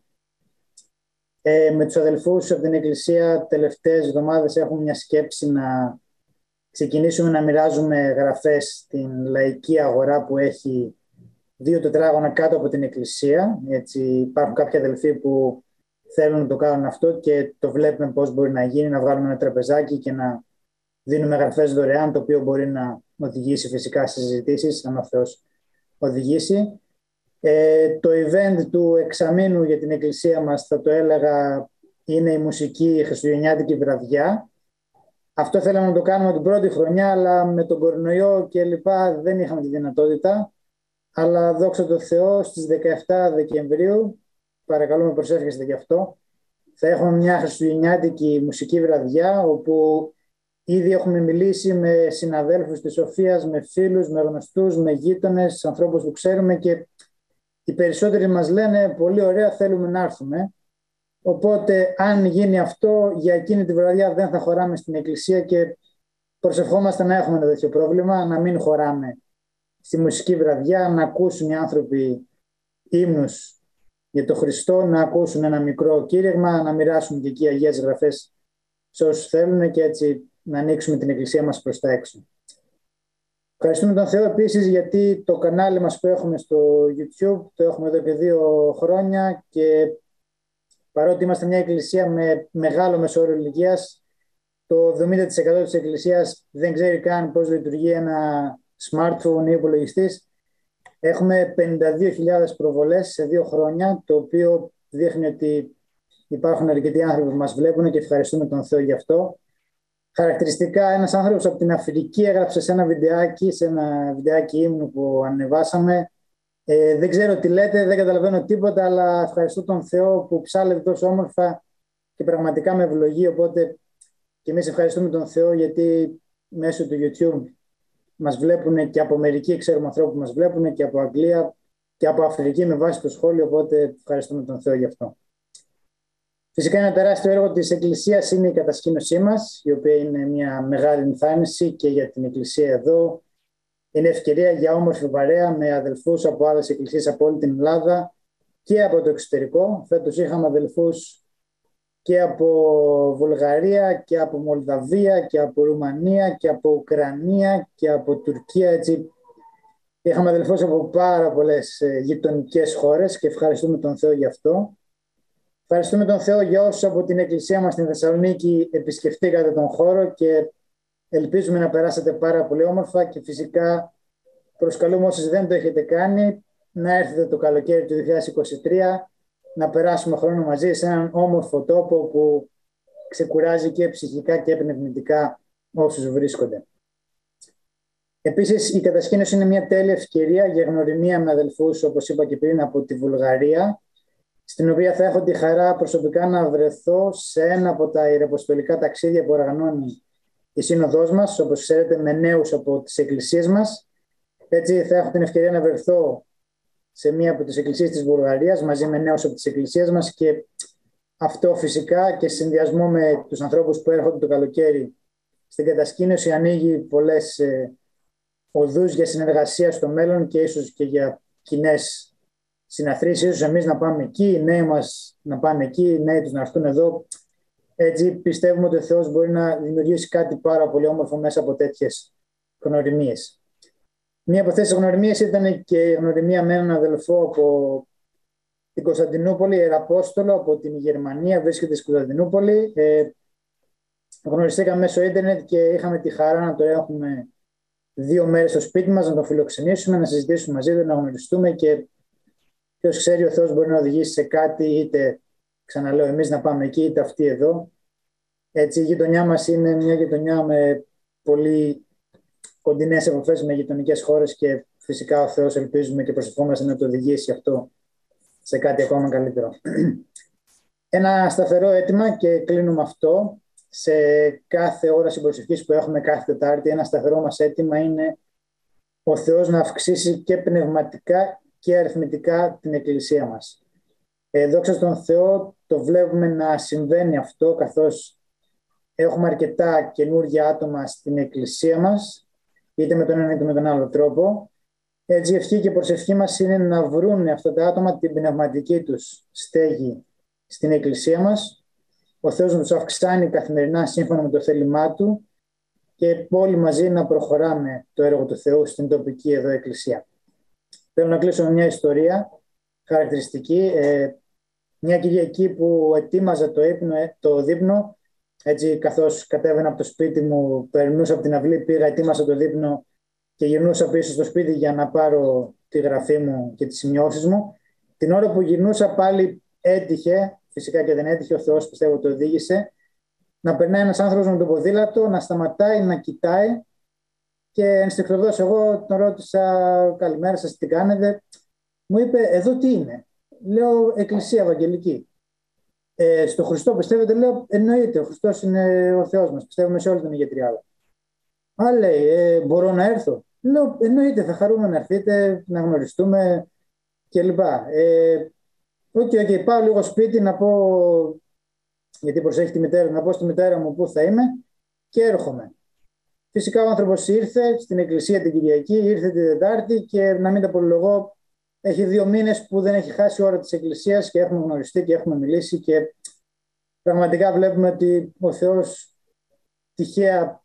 Με τους αδελφούς από την εκκλησία τελευταίες εβδομάδες έχουμε μια σκέψη να ξεκινήσουμε να μοιράζουμε γραφές στην λαϊκή αγορά που έχει 2 τετράγωνα κάτω από την εκκλησία. Έτσι, υπάρχουν κάποιοι αδελφοί που θέλουν να το κάνουν αυτό και το βλέπουμε πώς μπορεί να γίνει, να βγάλουμε ένα τραπεζάκι και να δίνουμε γραφές δωρεάν, το οποίο μπορεί να οδηγήσει φυσικά σε συζητήσεις, αν ο Θεός οδηγήσει. Το event του εξαμήνου για την εκκλησία μας, θα το έλεγα, είναι η μουσική χριστουγεννιάτικη βραδιά. Αυτό θέλαμε να το κάνουμε την πρώτη χρονιά, αλλά με τον κορονοϊό και λοιπά δεν είχαμε τη δυνατότητα. Αλλά δόξα τω Θεώ, στις 17 Δεκεμβρίου, παρακαλούμε προσεύχεστε γι' αυτό, θα έχουμε μια χριστουγεννιάτικη μουσική βραδιά, όπου ήδη έχουμε μιλήσει με συναδέλφους της Σοφίας, με φίλους, με γνωστούς, με γείτονες, ανθρώπους που ξέρουμε και οι περισσότεροι μας λένε πολύ ωραία, θέλουμε να έρθουμε. Οπότε αν γίνει αυτό, για εκείνη τη βραδιά δεν θα χωράμε στην εκκλησία και προσευχόμαστε να έχουμε ένα τέτοιο πρόβλημα, να μην χωράμε στη μουσική βραδιά, να ακούσουν οι άνθρωποι ύμνους για τον Χριστό, να ακούσουν ένα μικρό κήρυγμα, να μοιράσουν και εκεί Αγίες Γραφές σε όσους θέλουν και έτσι να ανοίξουμε την εκκλησία μας προς τα έξω. Ευχαριστούμε τον Θεό επίσης γιατί το κανάλι μας που έχουμε στο YouTube το έχουμε εδώ και 2 χρόνια και παρότι είμαστε μια εκκλησία με μεγάλο μεσόωρο ηλικίας, το 70% της εκκλησίας δεν ξέρει καν πώς λειτουργεί ένα smartphone ή υπολογιστής. Έχουμε 52.000 προβολές σε 2 χρόνια, το οποίο δείχνει ότι υπάρχουν αρκετοί άνθρωποι που μας βλέπουν και ευχαριστούμε τον Θεό γι' αυτό. Χαρακτηριστικά, ένας άνθρωπος από την Αφρική έγραψε σε ένα βιντεάκι ύμνου που ανεβάσαμε. Δεν ξέρω τι λέτε, δεν καταλαβαίνω τίποτα, αλλά ευχαριστώ τον Θεό που ψάλευε τόσο όμορφα και πραγματικά με ευλογεί. Οπότε και εμείς ευχαριστούμε τον Θεό, γιατί μέσω του YouTube μας βλέπουν και από Αμερική, ξέρουμε ανθρώπους που μας βλέπουν και από Αγγλία και από Αφρική με βάση το σχόλιο. Οπότε ευχαριστούμε τον Θεό γι' αυτό. Φυσικά, ένα τεράστιο έργο της Εκκλησίας είναι η κατασκήνωσή μας, η οποία είναι μια μεγάλη ενθάρρυνση και για την Εκκλησία εδώ. Είναι ευκαιρία για όμορφη παρέα με αδελφούς από άλλες εκκλησίες από όλη την Ελλάδα και από το εξωτερικό. Φέτος είχαμε αδελφούς και από Βουλγαρία και από Μολδαβία και από Ρουμανία και από Ουκρανία και από Τουρκία. Έτσι, είχαμε αδελφούς από πάρα πολλές γειτονικές χώρες και ευχαριστούμε τον Θεό γι' αυτό. Ευχαριστούμε τον Θεό για όσους από την Εκκλησία μας στην Θεσσαλονίκη επισκεφτήκατε τον χώρο και ελπίζουμε να περάσετε πάρα πολύ όμορφα και φυσικά προσκαλούμε όσους δεν το έχετε κάνει να έρθετε το καλοκαίρι του 2023 να περάσουμε χρόνο μαζί σε έναν όμορφο τόπο που ξεκουράζει και ψυχικά και πνευματικά όσους βρίσκονται. Επίσης, η κατασκήνωση είναι μια τέλεια ευκαιρία για γνωριμία με αδελφούς, όπως είπα και πριν, από τη Βουλγαρία, στην οποία θα έχω τη χαρά προσωπικά να βρεθώ σε ένα από τα ιεραποστολικά ταξίδια που οργανώνει η Σύνοδός μας, όπως ξέρετε, με νέους από τις εκκλησίες μας. Έτσι θα έχω την ευκαιρία να βρεθώ σε μία από τις εκκλησίες της Βουλγαρίας μαζί με νέους από τις εκκλησίες μας και αυτό φυσικά και σε συνδυασμό με τους ανθρώπους που έρχονται το καλοκαίρι στην κατασκήνωση ανοίγει πολλές οδούς για συνεργασία στο μέλλον και ίσως και για κοινές συναθρήσεις, ίσως εμείς να πάμε εκεί, οι νέοι μας να πάνε εκεί, οι νέοι τους να έρθουν εδώ. Έτσι πιστεύουμε ότι ο Θεός μπορεί να δημιουργήσει κάτι πάρα πολύ όμορφο μέσα από τέτοιες γνωριμίες. Μία από αυτές τις γνωριμίες ήταν και η γνωριμία με έναν αδελφό από την Κωνσταντινούπολη, Ιεραπόστολο από την Γερμανία, βρίσκεται στην Κωνσταντινούπολη. Γνωριστήκαμε μέσω ίντερνετ και είχαμε τη χαρά να το έχουμε 2 μέρες στο σπίτι μας, να τον φιλοξενήσουμε, να συζητήσουμε μαζί του, να γνωριστούμε και ποιος ξέρει, ο Θεός μπορεί να οδηγήσει σε κάτι, είτε ξαναλέω εμείς να πάμε εκεί, είτε αυτοί εδώ. Έτσι, η γειτονιά μας είναι μια γειτονιά με πολύ κοντινές επαφές με γειτονικές χώρες και φυσικά ο Θεός ελπίζουμε και προσευχόμαστε να το οδηγήσει αυτό σε κάτι ακόμα καλύτερο. Ένα σταθερό αίτημα και κλείνουμε αυτό. Σε κάθε όραση προσευχής που έχουμε κάθε Τετάρτη, ένα σταθερό μας αίτημα είναι ο Θεός να αυξήσει και πνευματικά και αριθμητικά την Εκκλησία μας. Δόξα στον Θεό, το βλέπουμε να συμβαίνει αυτό, καθώς έχουμε αρκετά καινούργια άτομα στην Εκκλησία μας, είτε με τον ένα είτε με τον άλλο τρόπο. Έτσι, η ευχή και η προσευχή μας είναι να βρουν αυτά τα άτομα την πνευματική τους στέγη στην Εκκλησία μας. Ο Θεός να τους αυξάνει καθημερινά σύμφωνα με το θέλημά Του και όλοι μαζί να προχωράμε το έργο του Θεού στην τοπική εδώ Εκκλησία. Θέλω να κλείσω με μια ιστορία χαρακτηριστική. Μια Κυριακή που ετοίμαζα το δείπνο, έτσι καθώς κατέβαινα από το σπίτι μου, περνούσα από την αυλή, πήγα, ετοίμασα το δείπνο και γυρνούσα πίσω στο σπίτι για να πάρω τη γραφή μου και τις σημειώσεις μου. Την ώρα που γυρνούσα πάλι έτυχε, φυσικά και δεν έτυχε, ο Θεός πιστεύω το οδήγησε, να περνάει ένας άνθρωπος με το ποδήλατο, να σταματάει, να κοιτάει και ενστικτωδώς εγώ τον ρώτησα «Καλημέρα σας, τι κάνετε?» Μου είπε «Εδώ τι είναι?» Λέω «Εκκλησία Ευαγγελική». Στο Χριστό πιστεύετε? Λέω «Εννοείται, ο Χριστός είναι ο Θεός μας, πιστεύουμε σε όλη την ηγετριάδα». Α, λέει «Μπορώ να έρθω?» Λέω «Εννοείται, θα χαρούμε να έρθετε, να γνωριστούμε» κλπ. Οκ, πάω λίγο σπίτι να πω, γιατί προσέχει τη μητέρα, να πω στη μητέρα μου πού θα είμαι και έρχομαι. Φυσικά ο άνθρωπος ήρθε στην εκκλησία την Κυριακή, ήρθε την Τετάρτη και να μην τα πολυλογώ, έχει 2 μήνες που δεν έχει χάσει ώρα της εκκλησίας και έχουμε γνωριστεί και έχουμε μιλήσει και πραγματικά βλέπουμε ότι ο Θεός τυχαία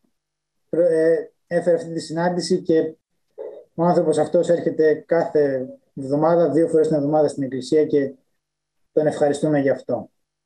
έφερε αυτή τη συνάντηση και ο άνθρωπος αυτός έρχεται κάθε εβδομάδα, 2 φορές την εβδομάδα στην εκκλησία και τον ευχαριστούμε γι' αυτό.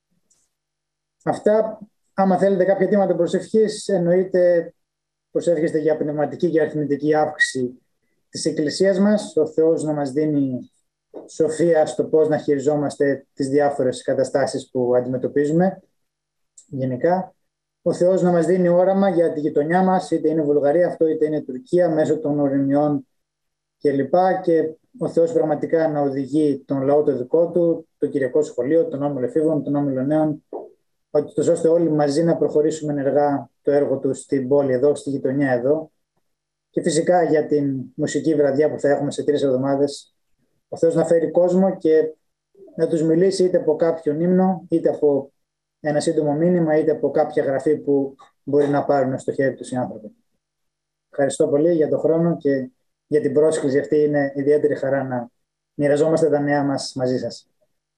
Αυτά, άμα θέλετε κάποια αιτήματα προσευχής, εννοείται προσεύχεστε για πνευματική και αριθμητική αύξηση της Εκκλησίας μας, ο Θεός να μας δίνει σοφία στο πώς να χειριζόμαστε τις διάφορες καταστάσεις που αντιμετωπίζουμε γενικά. Ο Θεός να μας δίνει όραμα για τη γειτονιά μας, είτε είναι Βουλγαρία αυτό, είτε είναι Τουρκία, μέσω των ορεινιών κλπ. Και ο Θεός πραγματικά να οδηγεί τον λαό το δικό του, το Κυριακό Σχολείο, τον Όμιλο Εφήβων, τον Όμιλο Νέων, ώστε όλοι μαζί να προχωρήσουμε ενεργά το έργο του στην πόλη εδώ, στη γειτονιά εδώ. Και φυσικά για την μουσική βραδιά που θα έχουμε σε 3 εβδομάδες, ο Θεός να φέρει κόσμο και να τους μιλήσει είτε από κάποιον ύμνο, είτε από ένα σύντομο μήνυμα, είτε από κάποια γραφή που μπορεί να πάρουν στο χέρι τους οι άνθρωποι. Ευχαριστώ πολύ για τον χρόνο και για την πρόσκληση αυτή. Είναι ιδιαίτερη χαρά να μοιραζόμαστε τα νέα μας μαζί σας.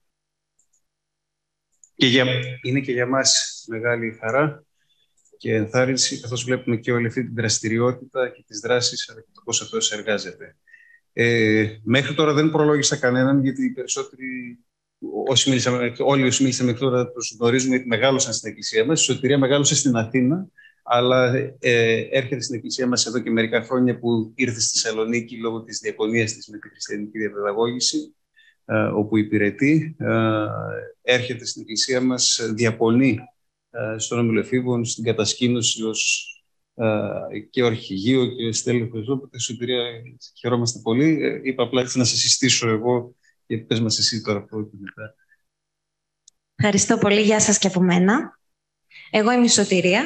Είναι και για μας μεγάλη χαρά και ενθάρρυνση, καθώς βλέπουμε και όλη αυτή την δραστηριότητα και τις δράσεις, αλλά και το πώς αυτός εργάζεται. Μέχρι τώρα δεν προλόγησα κανέναν, γιατί οι περισσότεροι, όλοι όσοι μίλησαν μέχρι τώρα, τους γνωρίζουμε, γιατί μεγάλωσαν στην εκκλησία μας. Η Σωτηρία μεγάλωσε στην Αθήνα, αλλά έρχεται στην εκκλησία μας εδώ και μερικά χρόνια, που ήρθε στη Θεσσαλονίκη λόγω της διακονίας της με τη χριστιανική διαπαιδαγώγηση, όπου υπηρετεί. Έρχεται στην εκκλησία μας, διαπονεί στον Όμιλο Εφήβων, στην κατασκήνωση ως και αρχηγείο και στέλεχος. Οπότε, Σωτηρία, χαιρόμαστε πολύ. Είπα απλά να σας συστήσω εγώ, γιατί πες μας εσύ τώρα από εκεί μετά. Ευχαριστώ πολύ. Γεια σας και από μένα. Εγώ είμαι η Σωτηρία.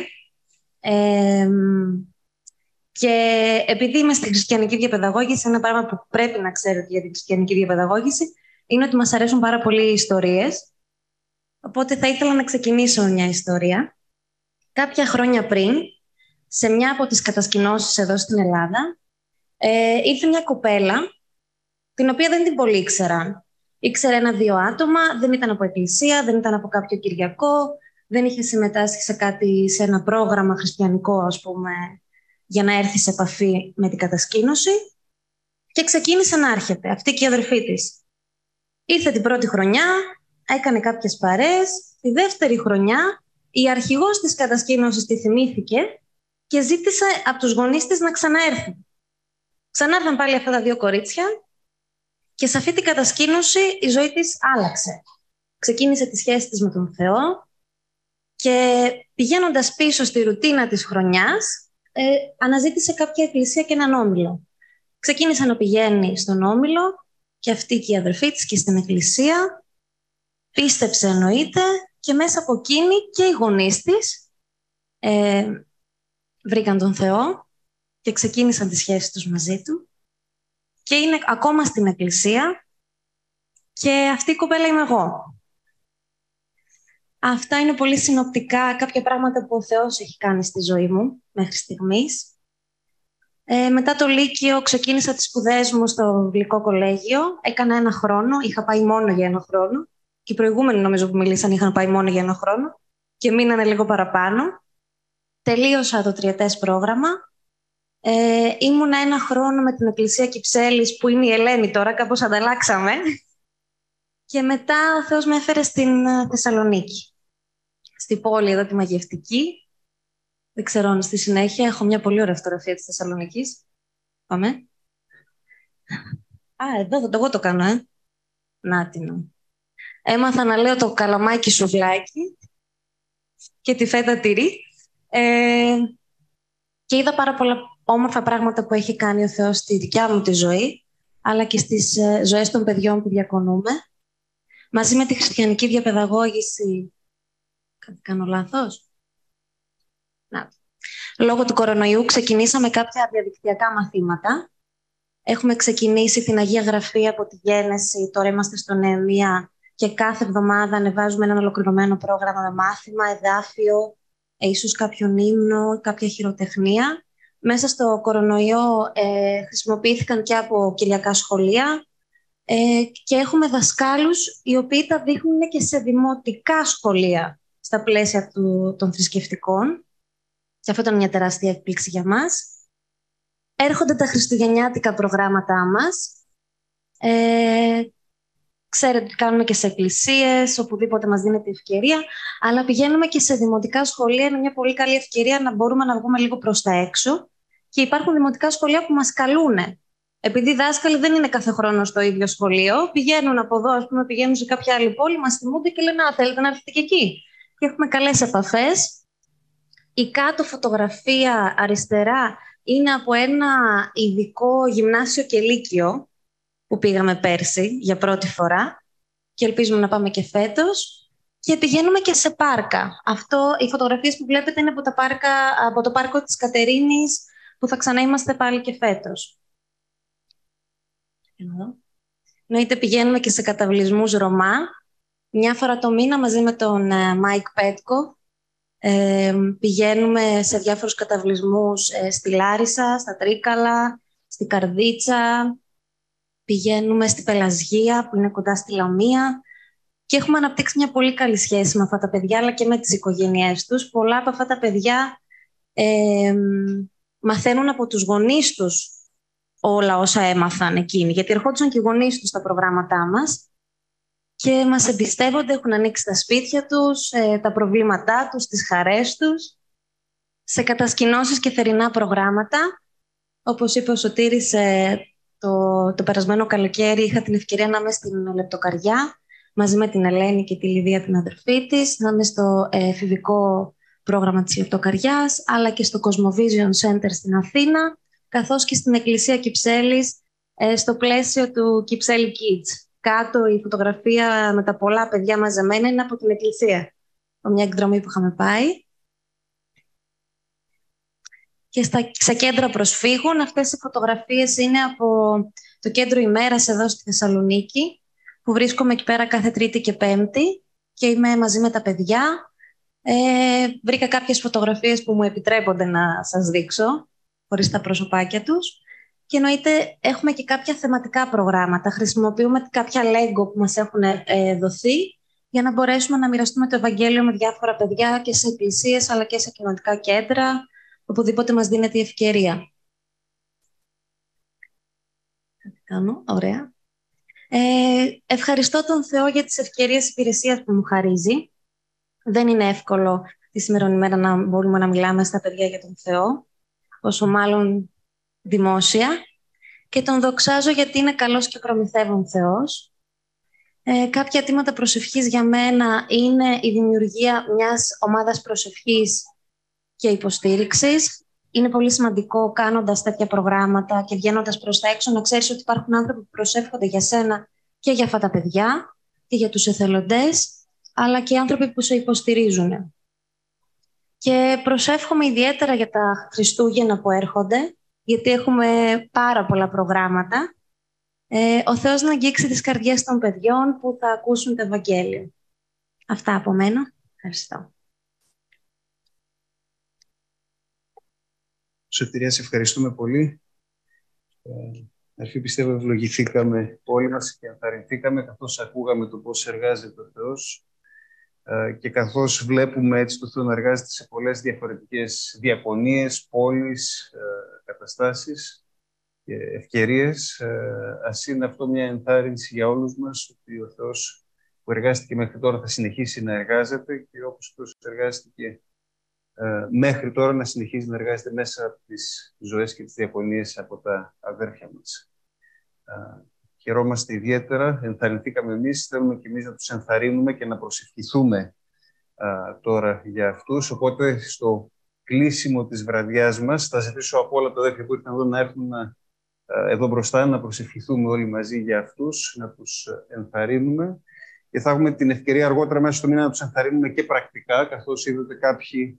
Και επειδή είμαι στην χριστιανική διαπαιδαγώγηση, ένα πράγμα που πρέπει να ξέρετε για την χριστιανική διαπαιδαγώγηση είναι ότι μας αρέσουν πάρα πολύ οι ιστορίες. Οπότε θα ήθελα να ξεκινήσω μια ιστορία. Κάποια χρόνια πριν, σε μια από τις κατασκηνώσεις εδώ στην Ελλάδα, ήρθε μια κοπέλα, την οποία δεν την πολύ ήξερα. Ήξερε 1-2 άτομα, δεν ήταν από εκκλησία, δεν ήταν από κάποιο Κυριακό, δεν είχε συμμετάσχει σε ένα πρόγραμμα χριστιανικό, ας πούμε, για να έρθει σε επαφή με την κατασκήνωση, και ξεκίνησε να έρχεται, αυτή και η αδερφή της. Ήρθε την πρώτη χρονιά, έκανε κάποιες παρέες. Τη δεύτερη χρονιά, η αρχηγός της κατασκήνωσης τη θυμήθηκε και ζήτησε από τους γονείς της να ξαναέρθει. Ξανάρθαν πάλι αυτά τα 2 κορίτσια και σε αυτή την κατασκήνωση η ζωή της άλλαξε. Ξεκίνησε τη σχέση της με τον Θεό και πηγαίνοντας πίσω στη ρουτίνα της χρονιάς, αναζήτησε κάποια εκκλησία και έναν όμιλο. Ξεκίνησε να πηγαίνει στον όμιλο και αυτή και η αδερφή της και στην εκκλησία. Πίστεψε, εννοείται, και μέσα από εκείνη και οι γονείς της βρήκαν τον Θεό και ξεκίνησαν τις σχέσεις τους μαζί του και είναι ακόμα στην εκκλησία, και αυτή η κοπέλα είμαι εγώ. Αυτά είναι πολύ συνοπτικά κάποια πράγματα που ο Θεός έχει κάνει στη ζωή μου μέχρι στιγμής. Μετά το Λύκειο ξεκίνησα τις σπουδές μου στο Γλυκό Κολέγιο. Έκανα 1 χρόνο, είχα πάει μόνο για 1 χρόνο. Και οι προηγούμενοι, νομίζω, που μιλήσαν είχαν πάει μόνο για 1 χρόνο και μείνανε λίγο παραπάνω. Τελείωσα το 3ετές πρόγραμμα. Ήμουνα 1 χρόνο με την Εκκλησία Κυψέλης, που είναι η Ελένη τώρα, κάπως ανταλλάξαμε. Και μετά ο Θεός με έφερε στην Θεσσαλονίκη. Στη πόλη εδώ, τη μαγευτική. Δεν ξέρω αν στη συνέχεια έχω μια πολύ ωραία φωτογραφία της Θεσσαλονίκης. Πάμε. Εδώ εγώ το κάνω, Νάτινο. Έμαθα να λέω το καλαμάκι σουβλάκι και τη φέτα τυρί. Και είδα πάρα πολλά όμορφα πράγματα που έχει κάνει ο Θεός στη δικιά μου τη ζωή, αλλά και στις ζωές των παιδιών που διακονούμε. Μαζί με τη χριστιανική διαπαιδαγώγηση... Κάνω λάθος? Λόγω του κορονοϊού ξεκινήσαμε κάποια διαδικτυακά μαθήματα. Έχουμε ξεκινήσει την Αγία Γραφή από τη Γένεση, τώρα είμαστε στο Νεεμία και κάθε εβδομάδα ανεβάζουμε ένα ολοκληρωμένο πρόγραμμα με μάθημα, εδάφιο, ίσως κάποιον ύμνο, κάποια χειροτεχνία. Μέσα στο κορονοϊό χρησιμοποιήθηκαν και από κυριακά σχολεία και έχουμε δασκάλους οι οποίοι τα δείχνουν και σε δημοτικά σχολεία στα πλαίσια των θρησκευτικών. Και αυτό ήταν μια τεράστια έκπληξη για μας. Έρχονται τα χριστουγεννιάτικα προγράμματά μας. Ξέρετε ότι κάνουμε και σε εκκλησίες, οπουδήποτε μας δίνεται ευκαιρία, αλλά πηγαίνουμε και σε δημοτικά σχολεία. Είναι μια πολύ καλή ευκαιρία να μπορούμε να βγούμε λίγο προς τα έξω. Και υπάρχουν δημοτικά σχολεία που μας καλούν Επειδή οι δάσκαλοι δεν είναι κάθε χρόνο στο ίδιο σχολείο, πηγαίνουν από εδώ, ας πούμε, πηγαίνουν σε κάποια άλλη πόλη, μας θυμούνται και λένε «Α, θέλετε να έρθετε και εκεί». Και έχουμε καλές επαφές. Η κάτω φωτογραφία αριστερά είναι από ένα ειδικό γυμνάσιο και λύκειο που πήγαμε πέρσι για πρώτη φορά και ελπίζουμε να πάμε και φέτος. Και πηγαίνουμε και σε πάρκα. Οι φωτογραφίες που βλέπετε είναι από το πάρκο της Κατερίνης, που θα ξανά είμαστε πάλι και φέτος. Εννοείται πηγαίνουμε και σε καταβλισμούς Ρωμά. Μια φορά το μήνα μαζί με τον Μάικ Πέτκο. Πηγαίνουμε σε διάφορους καταβλισμούς στη Λάρισα, στα Τρίκαλα, στη Καρδίτσα. Πηγαίνουμε στη Πελασγία, που είναι κοντά στη Λαμία. Και έχουμε αναπτύξει μια πολύ καλή σχέση με αυτά τα παιδιά, αλλά και με τις οικογένειές τους. Πολλά από αυτά τα παιδιά μαθαίνουν από τους γονείς τους όλα όσα έμαθαν εκείνοι, γιατί ερχόντουσαν και οι γονείς τους στα προγράμματά μας και μας εμπιστεύονται, έχουν ανοίξει τα σπίτια τους, τα προβλήματά τους, τις χαρές τους, σε κατασκηνώσεις και θερινά προγράμματα. Όπως είπε ο Σωτήρης, το περασμένο καλοκαίρι είχα την ευκαιρία να είμαι στην Λεπτοκαριά, μαζί με την Ελένη και τη Λιδία, την αδερφή της, να είμαι στο εφηβικό πρόγραμμα της Λεπτοκαριάς, αλλά και στο Cosmovision Center στην Αθήνα, καθώς και στην Εκκλησία Κυψέλης, στο πλαίσιο του Κυψέλη Kids. Κάτω η φωτογραφία με τα πολλά παιδιά μαζεμένα είναι από την Εκκλησία, από μια εκδρομή που είχαμε πάει. Και στα κέντρα προσφύγων, αυτές οι φωτογραφίες είναι από το κέντρο ημέρας εδώ στη Θεσσαλονίκη, που βρίσκομαι εκεί πέρα κάθε Τρίτη και Πέμπτη και είμαι μαζί με τα παιδιά. Βρήκα κάποιες φωτογραφίες που μου επιτρέπονται να σας δείξω, χωρίς τα προσωπάκια τους. Και εννοείται έχουμε και κάποια θεματικά προγράμματα. Χρησιμοποιούμε κάποια Lego που μας έχουν δοθεί για να μπορέσουμε να μοιραστούμε το Ευαγγέλιο με διάφορα παιδιά και σε εκκλησίες αλλά και σε κοινωνικά κέντρα, οπουδήποτε μας δίνεται η ευκαιρία. Ωραία. Ευχαριστώ τον Θεό για τις ευκαιρίες υπηρεσίας που μου χαρίζει. Δεν είναι εύκολο τη σημερινή ημέρα να μπορούμε να μιλάμε στα παιδιά για τον Θεό, όσο μάλλον δημόσια. Και τον δοξάζω γιατί είναι καλός και προμηθεύων Θεός. Κάποια αιτήματα προσευχής για μένα είναι η δημιουργία μιας ομάδας προσευχής και υποστήριξης. Είναι πολύ σημαντικό κάνοντας τέτοια προγράμματα και βγαίνοντας προς τα έξω να ξέρεις ότι υπάρχουν άνθρωποι που προσεύχονται για σένα και για αυτά τα παιδιά και για τους εθελοντές, αλλά και άνθρωποι που σε υποστηρίζουν. Και προσεύχομαι ιδιαίτερα για τα Χριστούγεννα που έρχονται, γιατί έχουμε πάρα πολλά προγράμματα. Ο Θεός να αγγίξει τις καρδιές των παιδιών που θα ακούσουν το Ευαγγέλιο. Αυτά από μένα. Ευχαριστώ. Σωτηρία, σε ευχαριστούμε πολύ. Αρχή πιστεύω ευλογηθήκαμε όλοι μας και ενθαρρυνθήκαμε καθώς ακούγαμε το πώς εργάζεται ο Θεός και καθώς βλέπουμε έτσι το Θεό να εργάζεται σε πολλές διαφορετικές διακονίες, πόλεις, καταστάσεις και ευκαιρίες. Ας είναι αυτό μια ενθάρρυνση για όλους μας ότι ο Θεός που εργάστηκε μέχρι τώρα θα συνεχίσει να εργάζεται και όπως ο Θεός εργάστηκε μέχρι τώρα να συνεχίζει να εργάζεται μέσα από τις ζωές και τις διακονίες από τα αδέρφια μας. Χαιρόμαστε ιδιαίτερα, ενθαρρυνθήκαμε εμείς, θέλουμε και εμείς να τους ενθαρρύνουμε και να προσευχηθούμε τώρα για αυτούς. Οπότε στο κλείσιμο της βραδιάς μας θα ζητήσω από όλα τα αδέρφια που ήρθαν εδώ να έρθουν εδώ μπροστά, να προσευχηθούμε όλοι μαζί για αυτούς, να τους ενθαρρύνουμε και θα έχουμε την ευκαιρία αργότερα μέσα στο μήνα να τους ενθαρρύνουμε και πρακτικά, καθώς είδατε κάποιοι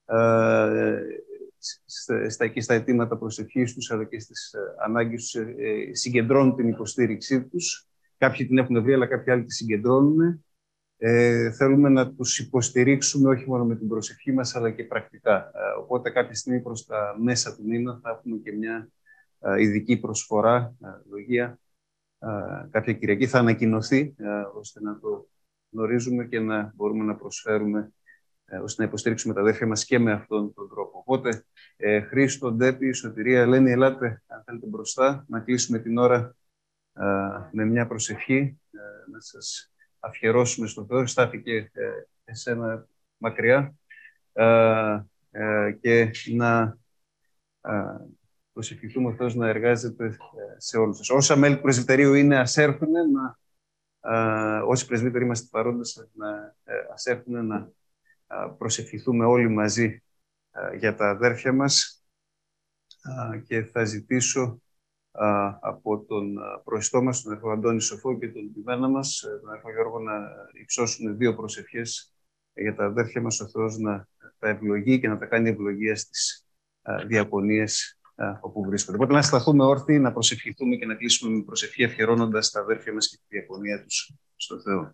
στα αιτήματα προσευχής τους αλλά και στις ανάγκες τους συγκεντρώνουν την υποστήριξή τους. Κάποιοι την έχουν βρει, αλλά κάποιοι άλλοι τη συγκεντρώνουν. Θέλουμε να τους υποστηρίξουμε όχι μόνο με την προσευχή μας, αλλά και πρακτικά. Οπότε κάποια στιγμή προς τα μέσα του μήνα θα έχουμε και μια ειδική προσφορά, λογία. Κάποια Κυριακή θα ανακοινωθεί, ώστε να το γνωρίζουμε και να μπορούμε να προσφέρουμε ώστε να υποστηρίξουμε τα αδέρφια μας και με αυτόν τον τρόπο. Οπότε, Χρήστο, Ντέπη, Σωτηρία, Ελένη, ελάτε, αν θέλετε μπροστά, να κλείσουμε την ώρα με μια προσευχή, να σας αφιερώσουμε στον Θεό. Στάθηκε εσένα μακριά και να προσευχηθούμε ο Θεός να εργάζεται σε όλους σας. Όσα μέλη του Πρεσβυτερίου είναι, ας έρθουν όσοι πρεσβύτεροι είμαστε παρόντες, ας έρθουν να προσευχηθούμε όλοι μαζί για τα αδέρφια μας και θα ζητήσω από τον προεστό μας, τον Ερχό Αντώνη Σοφό και τον Πιβένα μας, τον Ερχό Γιώργο, να υψώσουν 2 προσευχές για τα αδέρφια μας, ο Θεός να τα ευλογεί και να τα κάνει ευλογία στις διακονίες όπου βρίσκονται. Οπότε να σταθούμε όρθιοι, να προσευχηθούμε και να κλείσουμε με προσευχή, αφιερώνοντας τα αδέρφια μας και τη διακονία τους στο Θεό.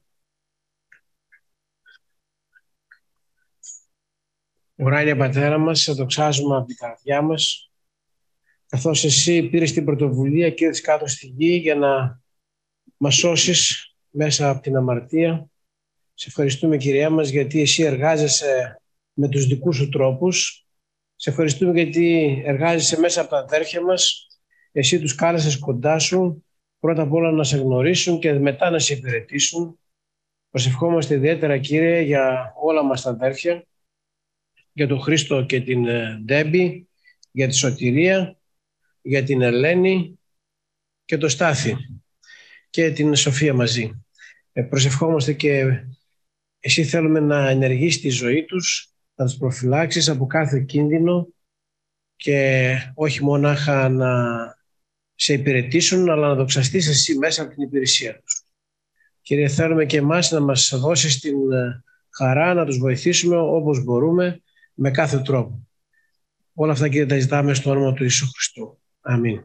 Ουράνια Πατέρα μας, σε δοξάζουμε από την καρδιά μας, καθώς εσύ πήρες την πρωτοβουλία και ήρθες κάτω στη γη για να μας σώσεις μέσα από την αμαρτία. Σε ευχαριστούμε, Κυρία μας, γιατί εσύ εργάζεσαι με τους δικούς σου τρόπους. Σε ευχαριστούμε γιατί εργάζεσαι μέσα από τα αδέρφια μας. Εσύ τους κάλεσες κοντά σου, πρώτα απ' όλα να σε γνωρίσουν και μετά να σε υπηρετήσουν. Προσευχόμαστε ιδιαίτερα, Κύριε, για όλα μας τα αδέρφια, για τον Χρήστο και την Ντέμπη, για τη Σωτηρία, για την Ελένη και τον Στάθη και την Σοφία μαζί. Προσευχόμαστε και εσύ θέλουμε να ενεργήσεις τη ζωή τους, να τους προφυλάξεις από κάθε κίνδυνο και όχι μονάχα να σε υπηρετήσουν, αλλά να δοξαστείς εσύ μέσα από την υπηρεσία τους. Κύριε, θέλουμε και εμάς να μας δώσεις την χαρά να τους βοηθήσουμε όπως μπορούμε, με κάθε τρόπο. Όλα αυτά, Κύριε, τα ζητάμε στο όνομα του Ιησού Χριστού. Αμήν.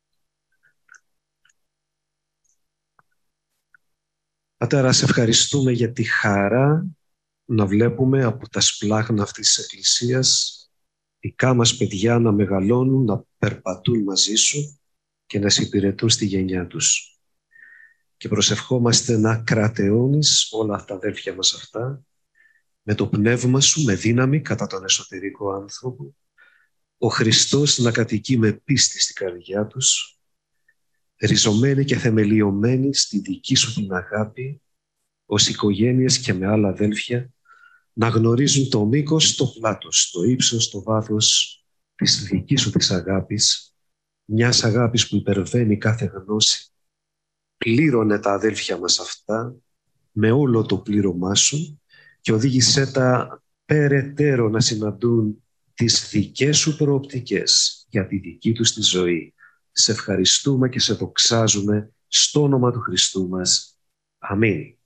Πατέρα, σε ευχαριστούμε για τη χαρά να βλέπουμε από τα σπλάχνα αυτής της Εκκλησίας δικά μας παιδιά να μεγαλώνουν, να περπατούν μαζί σου και να σε υπηρετούν στη γενιά τους. Και προσευχόμαστε να κρατεώνεις όλα αυτά τα αδέλφια μας αυτά με το πνεύμα σου, με δύναμη κατά τον εσωτερικό άνθρωπο, ο Χριστός να κατοικεί με πίστη στην καρδιά τους, ριζωμένοι και θεμελιωμένοι στη δική σου την αγάπη, ως οικογένειες και με άλλα αδέλφια, να γνωρίζουν το μήκος, το πλάτος, το ύψος, το βάθος της δικής σου της αγάπης, μιας αγάπης που υπερβαίνει κάθε γνώση. Πλήρωνε τα αδέλφια μας αυτά με όλο το πλήρωμά σου και οδήγησέ τα περαιτέρω να συναντούν τις δικές σου προοπτικές για τη δική τους τη ζωή. Σε ευχαριστούμε και σε δοξάζουμε στο όνομα του Χριστού μας. Αμήν.